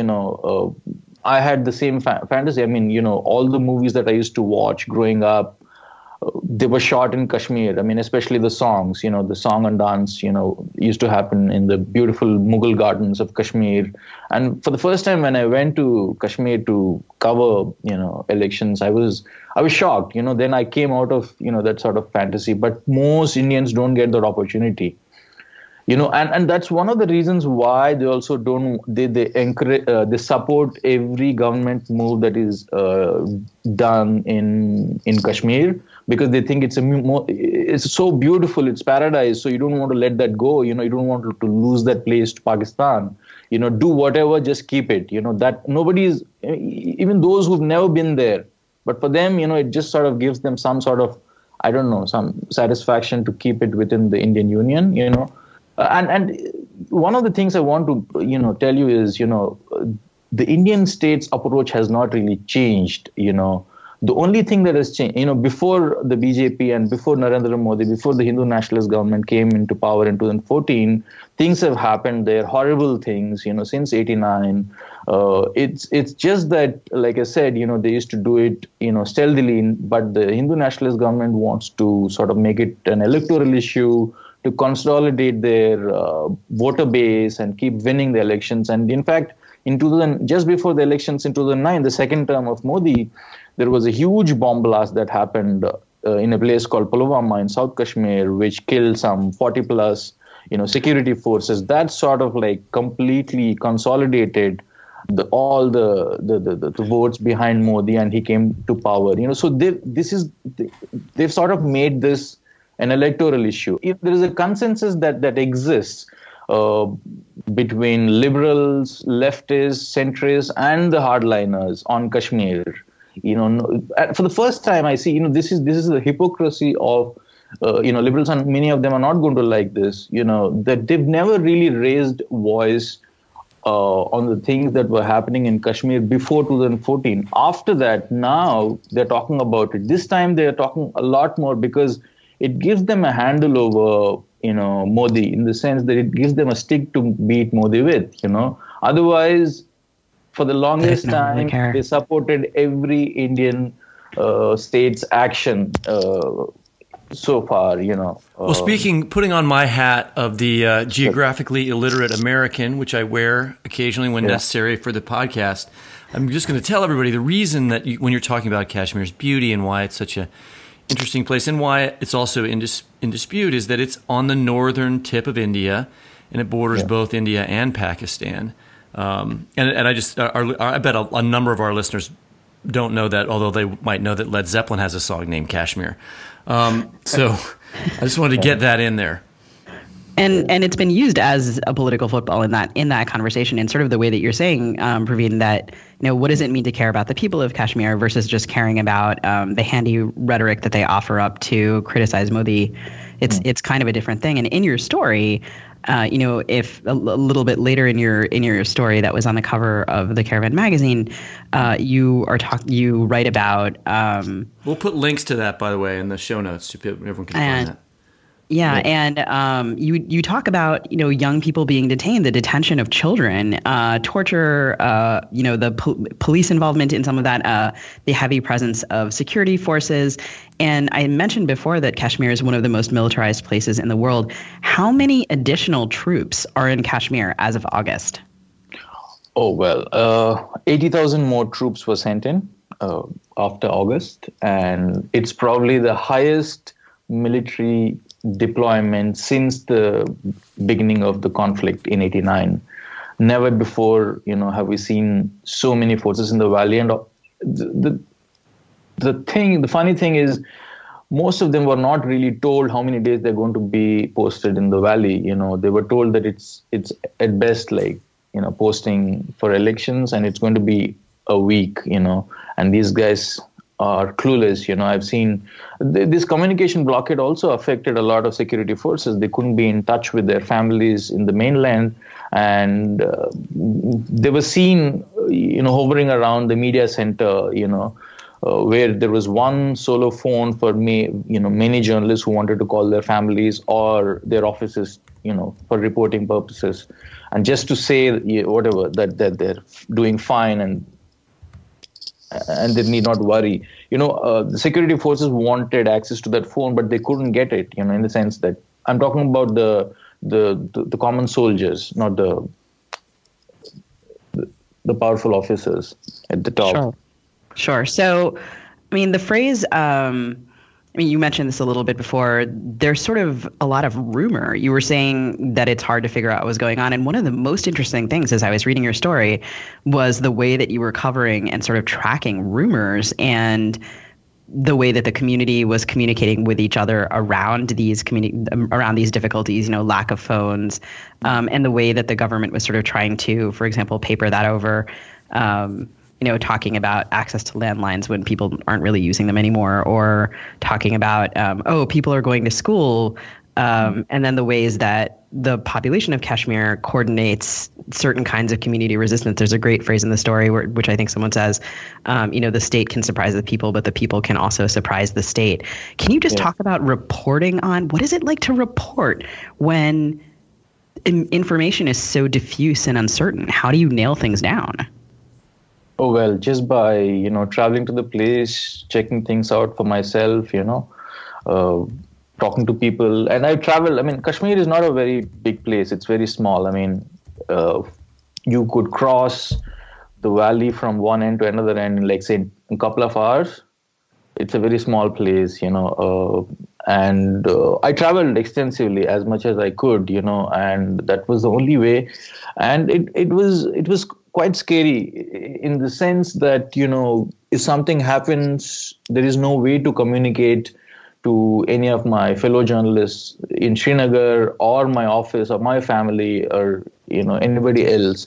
I had the same fantasy. All the movies that I used to watch growing up, they were shot in Kashmir. Especially the songs, the song and dance, used to happen in the beautiful Mughal gardens of Kashmir. And for the first time when I went to Kashmir to cover, elections, I was shocked. Then I came out of, that sort of fantasy. But most Indians don't get that opportunity. And that's one of the reasons why they also they encourage, they support every government move that is done in Kashmir, because they think it's so beautiful, it's paradise. So you don't want to let that go. You don't want to lose that place to Pakistan. Do whatever, just keep it. That nobody's, even those who've never been there. But for them, it just sort of gives them some sort of, some satisfaction to keep it within the Indian Union. And one of the things I want to tell you is the Indian state's approach has not really changed. The only thing that has changed, before the BJP and before Narendra Modi, before the Hindu nationalist government came into power in 2014, things have happened there, horrible things, since 89. It's just that, like I said, they used to do it, stealthily, but the Hindu nationalist government wants to sort of make it an electoral issue, to consolidate their voter base and keep winning the elections. And in fact, just before the elections in 2009, the second term of Modi, there was a huge bomb blast that happened in a place called Pulwama in South Kashmir, which killed some 40 plus, security forces. That sort of like completely consolidated all the votes behind Modi, and he came to power. So they've sort of made this an electoral issue. If there is a consensus that exists between liberals, leftists, centrists, and the hardliners on Kashmir, for the first time I see, this is the hypocrisy of liberals, and many of them are not going to like this. That they've never really raised voice on the things that were happening in Kashmir before 2014. After that, now they're talking about it. This time they're talking a lot more because it gives them a handle over, Modi, in the sense that it gives them a stick to beat Modi with, Otherwise, for the longest time, they supported every Indian state's action so far, Well, putting on my hat of the geographically illiterate American, which I wear occasionally when necessary for the podcast, I'm just going to tell everybody the reason that when you're talking about Kashmir's beauty and why it's such a interesting place and why it's also in dispute is that it's on the northern tip of India, and it borders both India and Pakistan. And I bet a number of our listeners don't know that, although they might know that Led Zeppelin has a song named Kashmir. So I just wanted to get that in there. And it's been used as a political football in that conversation, and sort of the way that you're saying, Praveen, that what does it mean to care about the people of Kashmir versus just caring about the handy rhetoric that they offer up to criticize Modi. It's kind of a different thing. And in your story, if a little bit later in your story that was on the cover of the Caravan magazine, you write about. We'll put links to that, by the way, in the show notes so everyone can find that. Yeah, and you talk about young people being detained, the detention of children, torture, the police involvement in some of that, the heavy presence of security forces, and I mentioned before that Kashmir is one of the most militarized places in the world. How many additional troops are in Kashmir as of August? Oh well, 80,000 more troops were sent in after August, and it's probably the highest military deployment since the beginning of the conflict in 89. Never before, have we seen so many forces in the valley. And the funny thing is, most of them were not really told how many days they're going to be posted in the valley. They were told that it's at best posting for elections, and it's going to be a week. And these guys are clueless. I've seen this communication blockade also affected a lot of security forces. They couldn't be in touch with their families in the mainland, and they were seen, hovering around the media center, where there was one solo phone for many journalists who wanted to call their families or their offices, for reporting purposes, and just to say whatever that they're doing fine and they need not worry. The security forces wanted access to that phone, but they couldn't get it. In the sense that I'm talking about the common soldiers, not the powerful officers at the top. Sure. So, the phrase. You mentioned this a little bit before. There's sort of a lot of rumor. You were saying that it's hard to figure out what was going on. And one of the most interesting things as I was reading your story was the way that you were covering and sort of tracking rumors and the way that the community was communicating with each other around these difficulties, lack of phones, and the way that the government was sort of trying to, for example, paper that over. Talking about access to landlines when people aren't really using them anymore, or talking about, people are going to school, and then the ways that the population of Kashmir coordinates certain kinds of community resistance. There's a great phrase in the story which I think someone says, the state can surprise the people, but the people can also surprise the state. Can you just talk about reporting on what is it like to report when information is so diffuse and uncertain? How do you nail things down? Oh, well, just by, traveling to the place, checking things out for myself, talking to people. And I travel, Kashmir is not a very big place. It's very small. You could cross the valley from one end to another end in, like, say, a couple of hours. It's a very small place, and I traveled extensively as much as I could, and that was the only way. And it was quite scary in the sense that, if something happens, there is no way to communicate to any of my fellow journalists in Srinagar or my office or my family or, anybody else.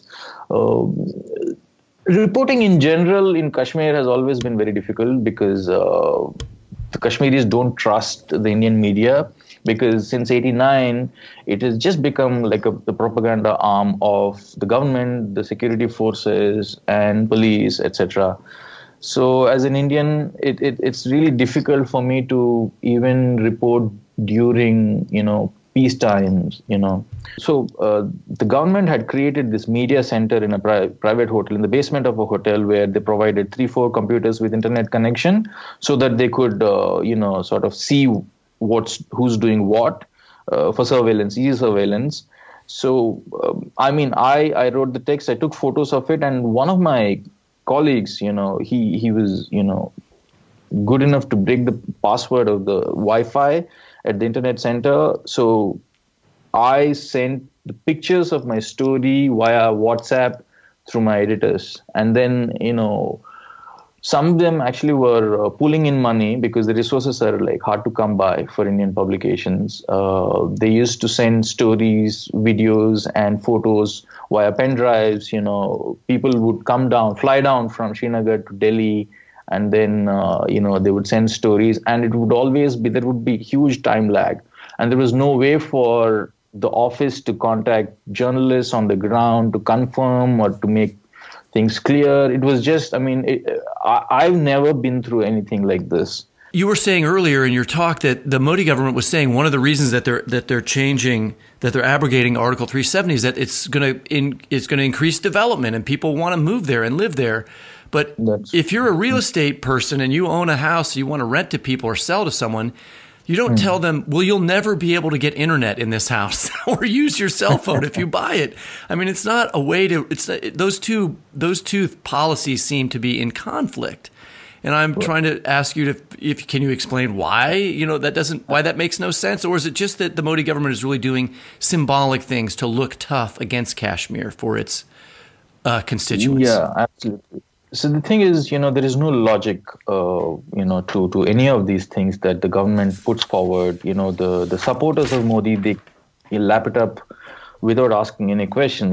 Reporting in general in Kashmir has always been very difficult because the Kashmiris don't trust the Indian media, because since 1989, it has just become like the propaganda arm of the government, the security forces and police, etc. So as an Indian, it's really difficult for me to even report during, peace times, So the government had created this media center in a private hotel, in the basement of a hotel, where they provided 3-4 computers with internet connection so that they could, sort of see who's doing what for surveillance, easy surveillance. So, I wrote the text, I took photos of it, and one of my colleagues, he was, good enough to break the password of the Wi-Fi at the internet center. So I sent the pictures of my story via WhatsApp through my editors. And then, some of them actually were pulling in money because the resources are like hard to come by for Indian publications. They used to send stories, videos, and photos via pen drives. People would fly down from Srinagar to Delhi, and then, they would send stories, and there would be huge time lag. And there was no way for the office to contact journalists on the ground to confirm or to make things clear. It was just, I've never been through anything like this. You were saying earlier in your talk that the Modi government was saying one of the reasons that they're abrogating Article 370 is that it's going to increase development and people want to move there and live there. But if you're a real estate person and you own a house, you want to rent to people or sell to someone, you don't tell them, well, you'll never be able to get internet in this house or use your cell phone if you buy it. It's not a way to. Those two policies seem to be in conflict, and I'm trying to ask you can you explain why why that makes no sense, or is it just that the Modi government is really doing symbolic things to look tough against Kashmir for its constituents? Yeah, absolutely. So the thing is, there is no logic, to any of these things that the government puts forward. The supporters of Modi, they lap it up without asking any question.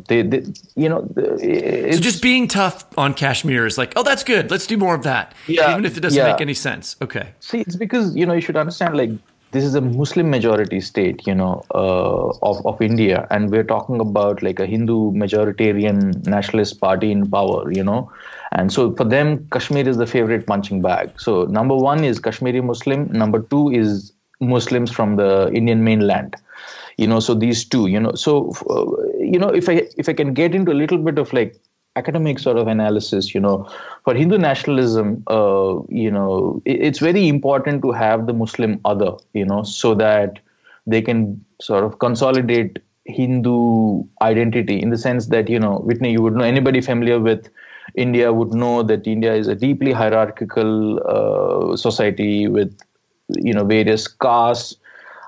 So just being tough on Kashmir is like, oh, that's good. Let's do more of that. Yeah, even if it doesn't make any sense. Okay. See, it's because, you should understand, like, this is a Muslim majority state, of India. And we're talking about like a Hindu majoritarian nationalist party in power, And so for them, Kashmir is the favorite punching bag. So number one is Kashmiri Muslim. Number two is Muslims from the Indian mainland. So these two, So, if I can get into a little bit of like academic sort of analysis, for Hindu nationalism, it's very important to have the Muslim other, so that they can sort of consolidate Hindu identity in the sense that, Whitney, you would know, anybody familiar with India would know that India is a deeply hierarchical society with, various castes.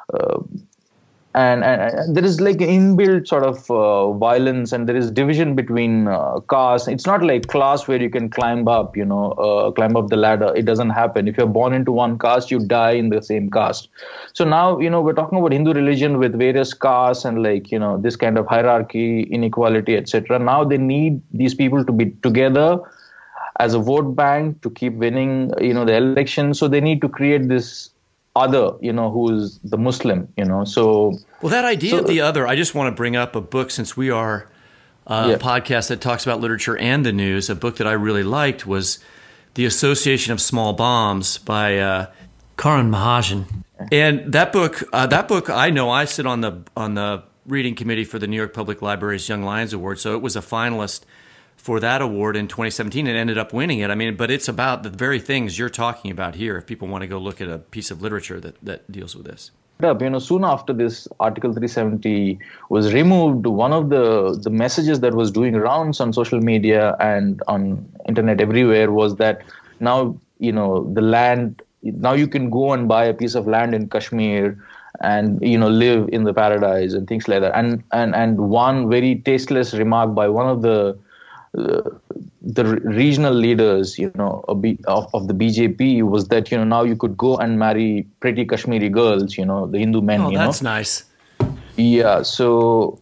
And there is like inbuilt sort of violence, and there is division between castes. It's not like class where you can climb up the ladder. It doesn't happen. If you're born into one caste, you die in the same caste. So now, we're talking about Hindu religion with various castes and like, this kind of hierarchy, inequality, etc. Now they need these people to be together as a vote bank to keep winning, the election. So they need to create this other, who's the Muslim, So well, that idea of the other, I just want to bring up a book, since we are a podcast that talks about literature and the news. A book that I really liked was The Association of Small Bombs by Karan Mahajan. And that book, I know I sit on the reading committee for the New York Public Library's Young Lions Award, so it was a finalist for that award in 2017 and ended up winning it. I mean, but it's about the very things you're talking about here, if people want to go look at a piece of literature that deals with this. Soon after this Article 370 was removed, one of the messages that was doing rounds on social media and on internet everywhere was that now, the land, now you can go and buy a piece of land in Kashmir and, live in the paradise and things like that. And one very tasteless remark by one of the regional leaders, of the BJP was that, now you could go and marry pretty Kashmiri girls, the Hindu men. Oh, that's nice. Yeah. So,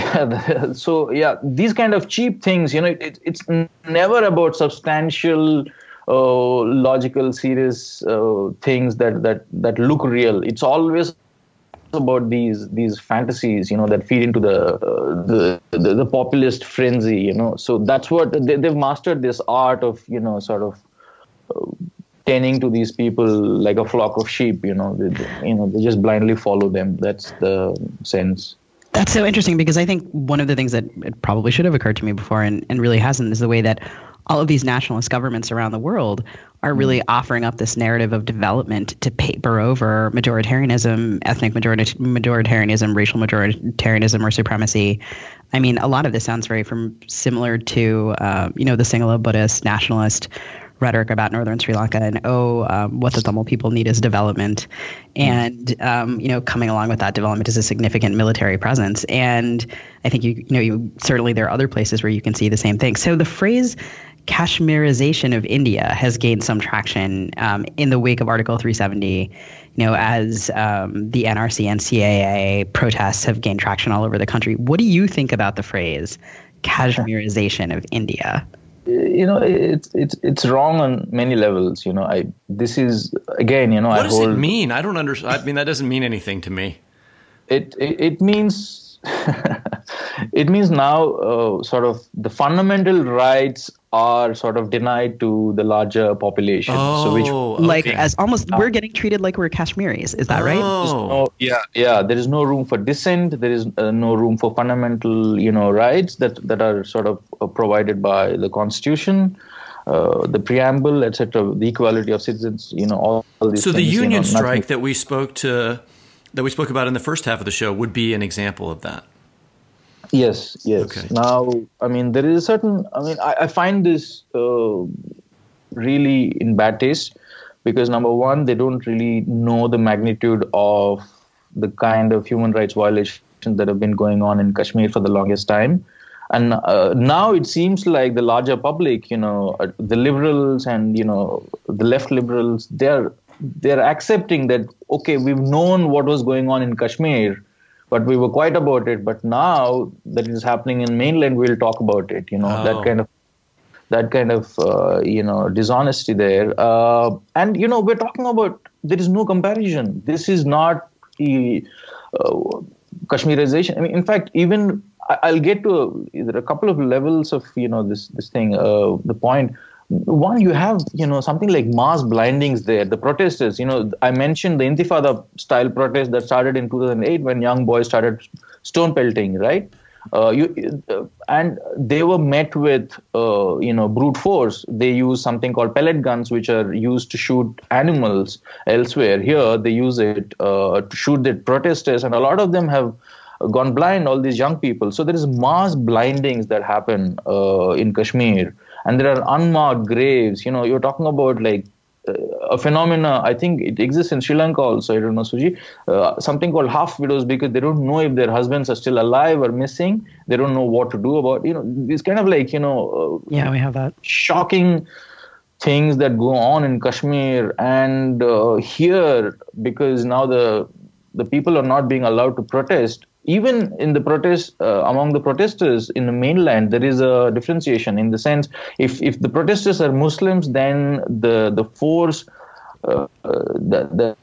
these kind of cheap things, it's never about substantial, logical, serious things that look real. It's always about these fantasies, that feed into the populist frenzy, So that's what they've mastered, this art of, sort of tending to these people like a flock of sheep. They just blindly follow them. That's the sense. That's so interesting, because I think one of the things that it probably should have occurred to me before and really hasn't is the way that all of these nationalist governments around the world are really offering up this narrative of development to paper over majoritarianism, ethnic majoritarianism, racial majoritarianism, or supremacy. I mean, a lot of this sounds very similar to, the Sinhala Buddhist nationalist rhetoric about northern Sri Lanka and, what the Tamil people need is development. And, coming along with that development is a significant military presence. And I think, certainly there are other places where you can see the same thing. So the phrase Kashmirization of India has gained some traction in the wake of Article 370, as the NRC and CAA protests have gained traction all over the country. What do you think about the phrase Kashmirization of India? It's wrong on many levels. This is, again, what does it mean? I don't understand. I mean, that doesn't mean anything to me. It means it means now sort of the fundamental rights are sort of denied to the larger population. Like as almost we're getting treated like we're Kashmiris. Is that right? There is no room for dissent. There is no room for fundamental, rights that are sort of provided by the Constitution, the preamble, etc. The equality of citizens. All these. So things, the union strike that we spoke about in the first half of the show would be an example of that. Yes. Okay. Now, I mean, there is a certain, I find this really in bad taste because, number one, they don't really know the magnitude of the kind of human rights violations that have been going on in Kashmir for the longest time. And now it seems like the larger public, the liberals and, the left liberals, they're accepting that, okay, we've known what was going on in Kashmir, but we were quiet about it. But now that it is happening in mainland, we'll talk about it. That kind of dishonesty there. And we're talking about, there is no comparison. This is not Kashmirization. I mean, in fact, even I'll get to a couple of levels of this thing. The point. One, you have, something like mass blindings there. The protesters, I mentioned the Intifada style protest that started in 2008 when young boys started stone pelting, right? And they were met with, brute force. They use something called pellet guns, which are used to shoot animals elsewhere. Here, they use it to shoot the protesters, and a lot of them have gone blind, all these young people. So there is mass blindings that happen in Kashmir. And there are unmarked graves. You're talking about like a phenomena. I think it exists in Sri Lanka also. I don't know, Suji. Something called half widows, because they don't know if their husbands are still alive or missing. They don't know what to do about. These kind of like we have that shocking things that go on in Kashmir and here, because now the people are not being allowed to protest. Even in the protest, among the protesters in the mainland, there is a differentiation in the sense, if the protesters are Muslims, then the force, the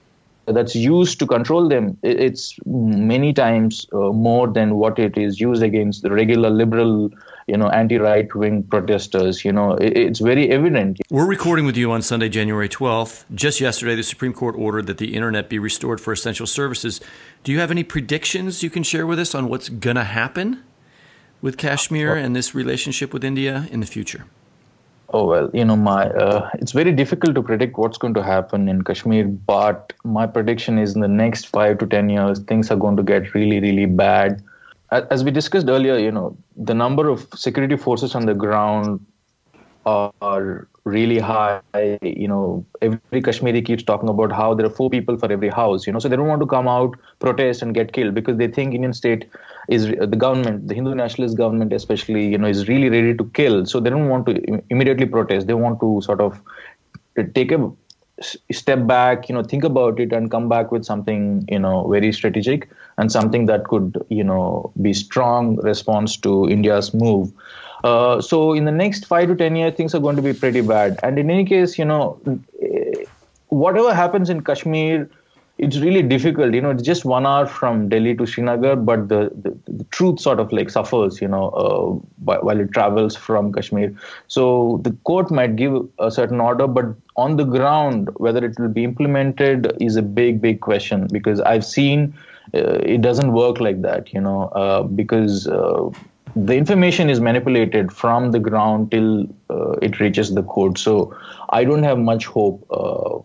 that's used to control them, it's many times more than what it is used against the regular liberal, anti-right-wing protesters. It's very evident. We're recording with you on Sunday, January 12th. Just yesterday, the Supreme Court ordered that the internet be restored for essential services. Do you have any predictions you can share with us on what's going to happen with Kashmir and this relationship with India in the future? Oh, well, it's very difficult to predict what's going to happen in Kashmir, but my prediction is in the next 5 to 10 years, things are going to get really, really bad. As we discussed earlier, the number of security forces on the ground are really high. Every Kashmiri keeps talking about how there are 4 people for every house, so they don't want to come out, protest and get killed because they think Indian state is the government, the Hindu nationalist government especially, is really ready to kill. So they don't want to immediately protest. They want to sort of take a step back, think about it and come back with something, very strategic and something that could, be strong response to India's move. So in the next 5 to 10 years, things are going to be pretty bad. And in any case, whatever happens in Kashmir, it's really difficult. It's just 1 hour from Delhi to Srinagar, but the truth sort of like suffers, while it travels from Kashmir. So the court might give a certain order, but on the ground, whether it will be implemented is a big, big question, because I've seen it doesn't work like that, because the information is manipulated from the ground till it reaches the court. So I don't have much hope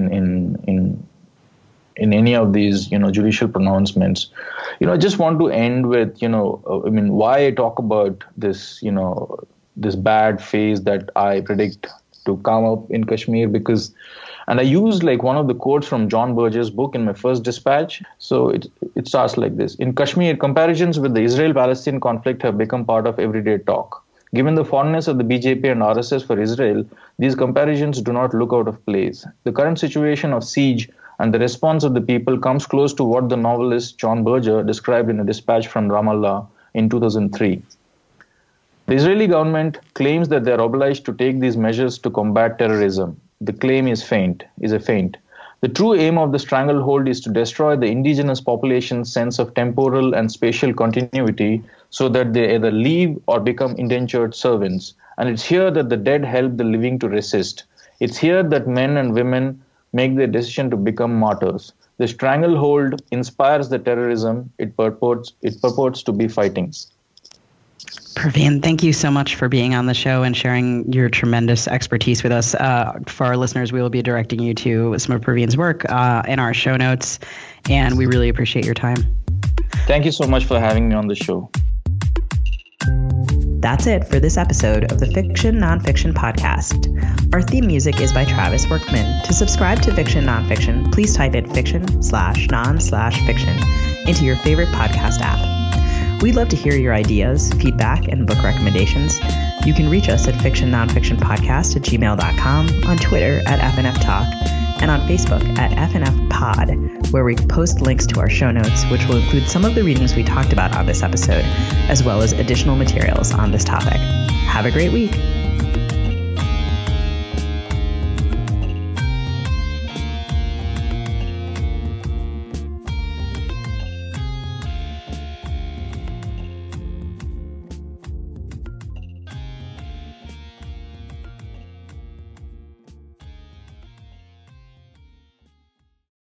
in any of these, judicial pronouncements. I just want to end with, why I talk about this, this bad phase that I predict to come up in Kashmir, and I used like one of the quotes from John Berger's book in my first dispatch. So it starts like this. In Kashmir, comparisons with the Israel-Palestine conflict have become part of everyday talk. Given the fondness of the BJP and RSS for Israel, these comparisons do not look out of place. The current situation of siege and the response of the people comes close to what the novelist John Berger described in a dispatch from Ramallah in 2003. The Israeli government claims that they are obliged to take these measures to combat terrorism. The claim is a feint. The true aim of the stranglehold is to destroy the indigenous population's sense of temporal and spatial continuity so that they either leave or become indentured servants. And it's here that the dead help the living to resist. It's here that men and women make their decision to become martyrs. The stranglehold inspires the terrorism it purports to be fighting. Praveen, thank you so much for being on the show and sharing your tremendous expertise with us. For our listeners, we will be directing you to some of Praveen's work in our show notes, and we really appreciate your time. Thank you so much for having me on the show. That's it for this episode of the Fiction Nonfiction Podcast. Our theme music is by Travis Workman. To subscribe to Fiction Nonfiction, please type in fiction/non/fiction into your favorite podcast app. We'd love to hear your ideas, feedback, and book recommendations. You can reach us at fictionnonfictionpodcast@gmail.com, on Twitter at FNFTalk, and on Facebook at FNFPod, where we post links to our show notes, which will include some of the readings we talked about on this episode, as well as additional materials on this topic. Have a great week.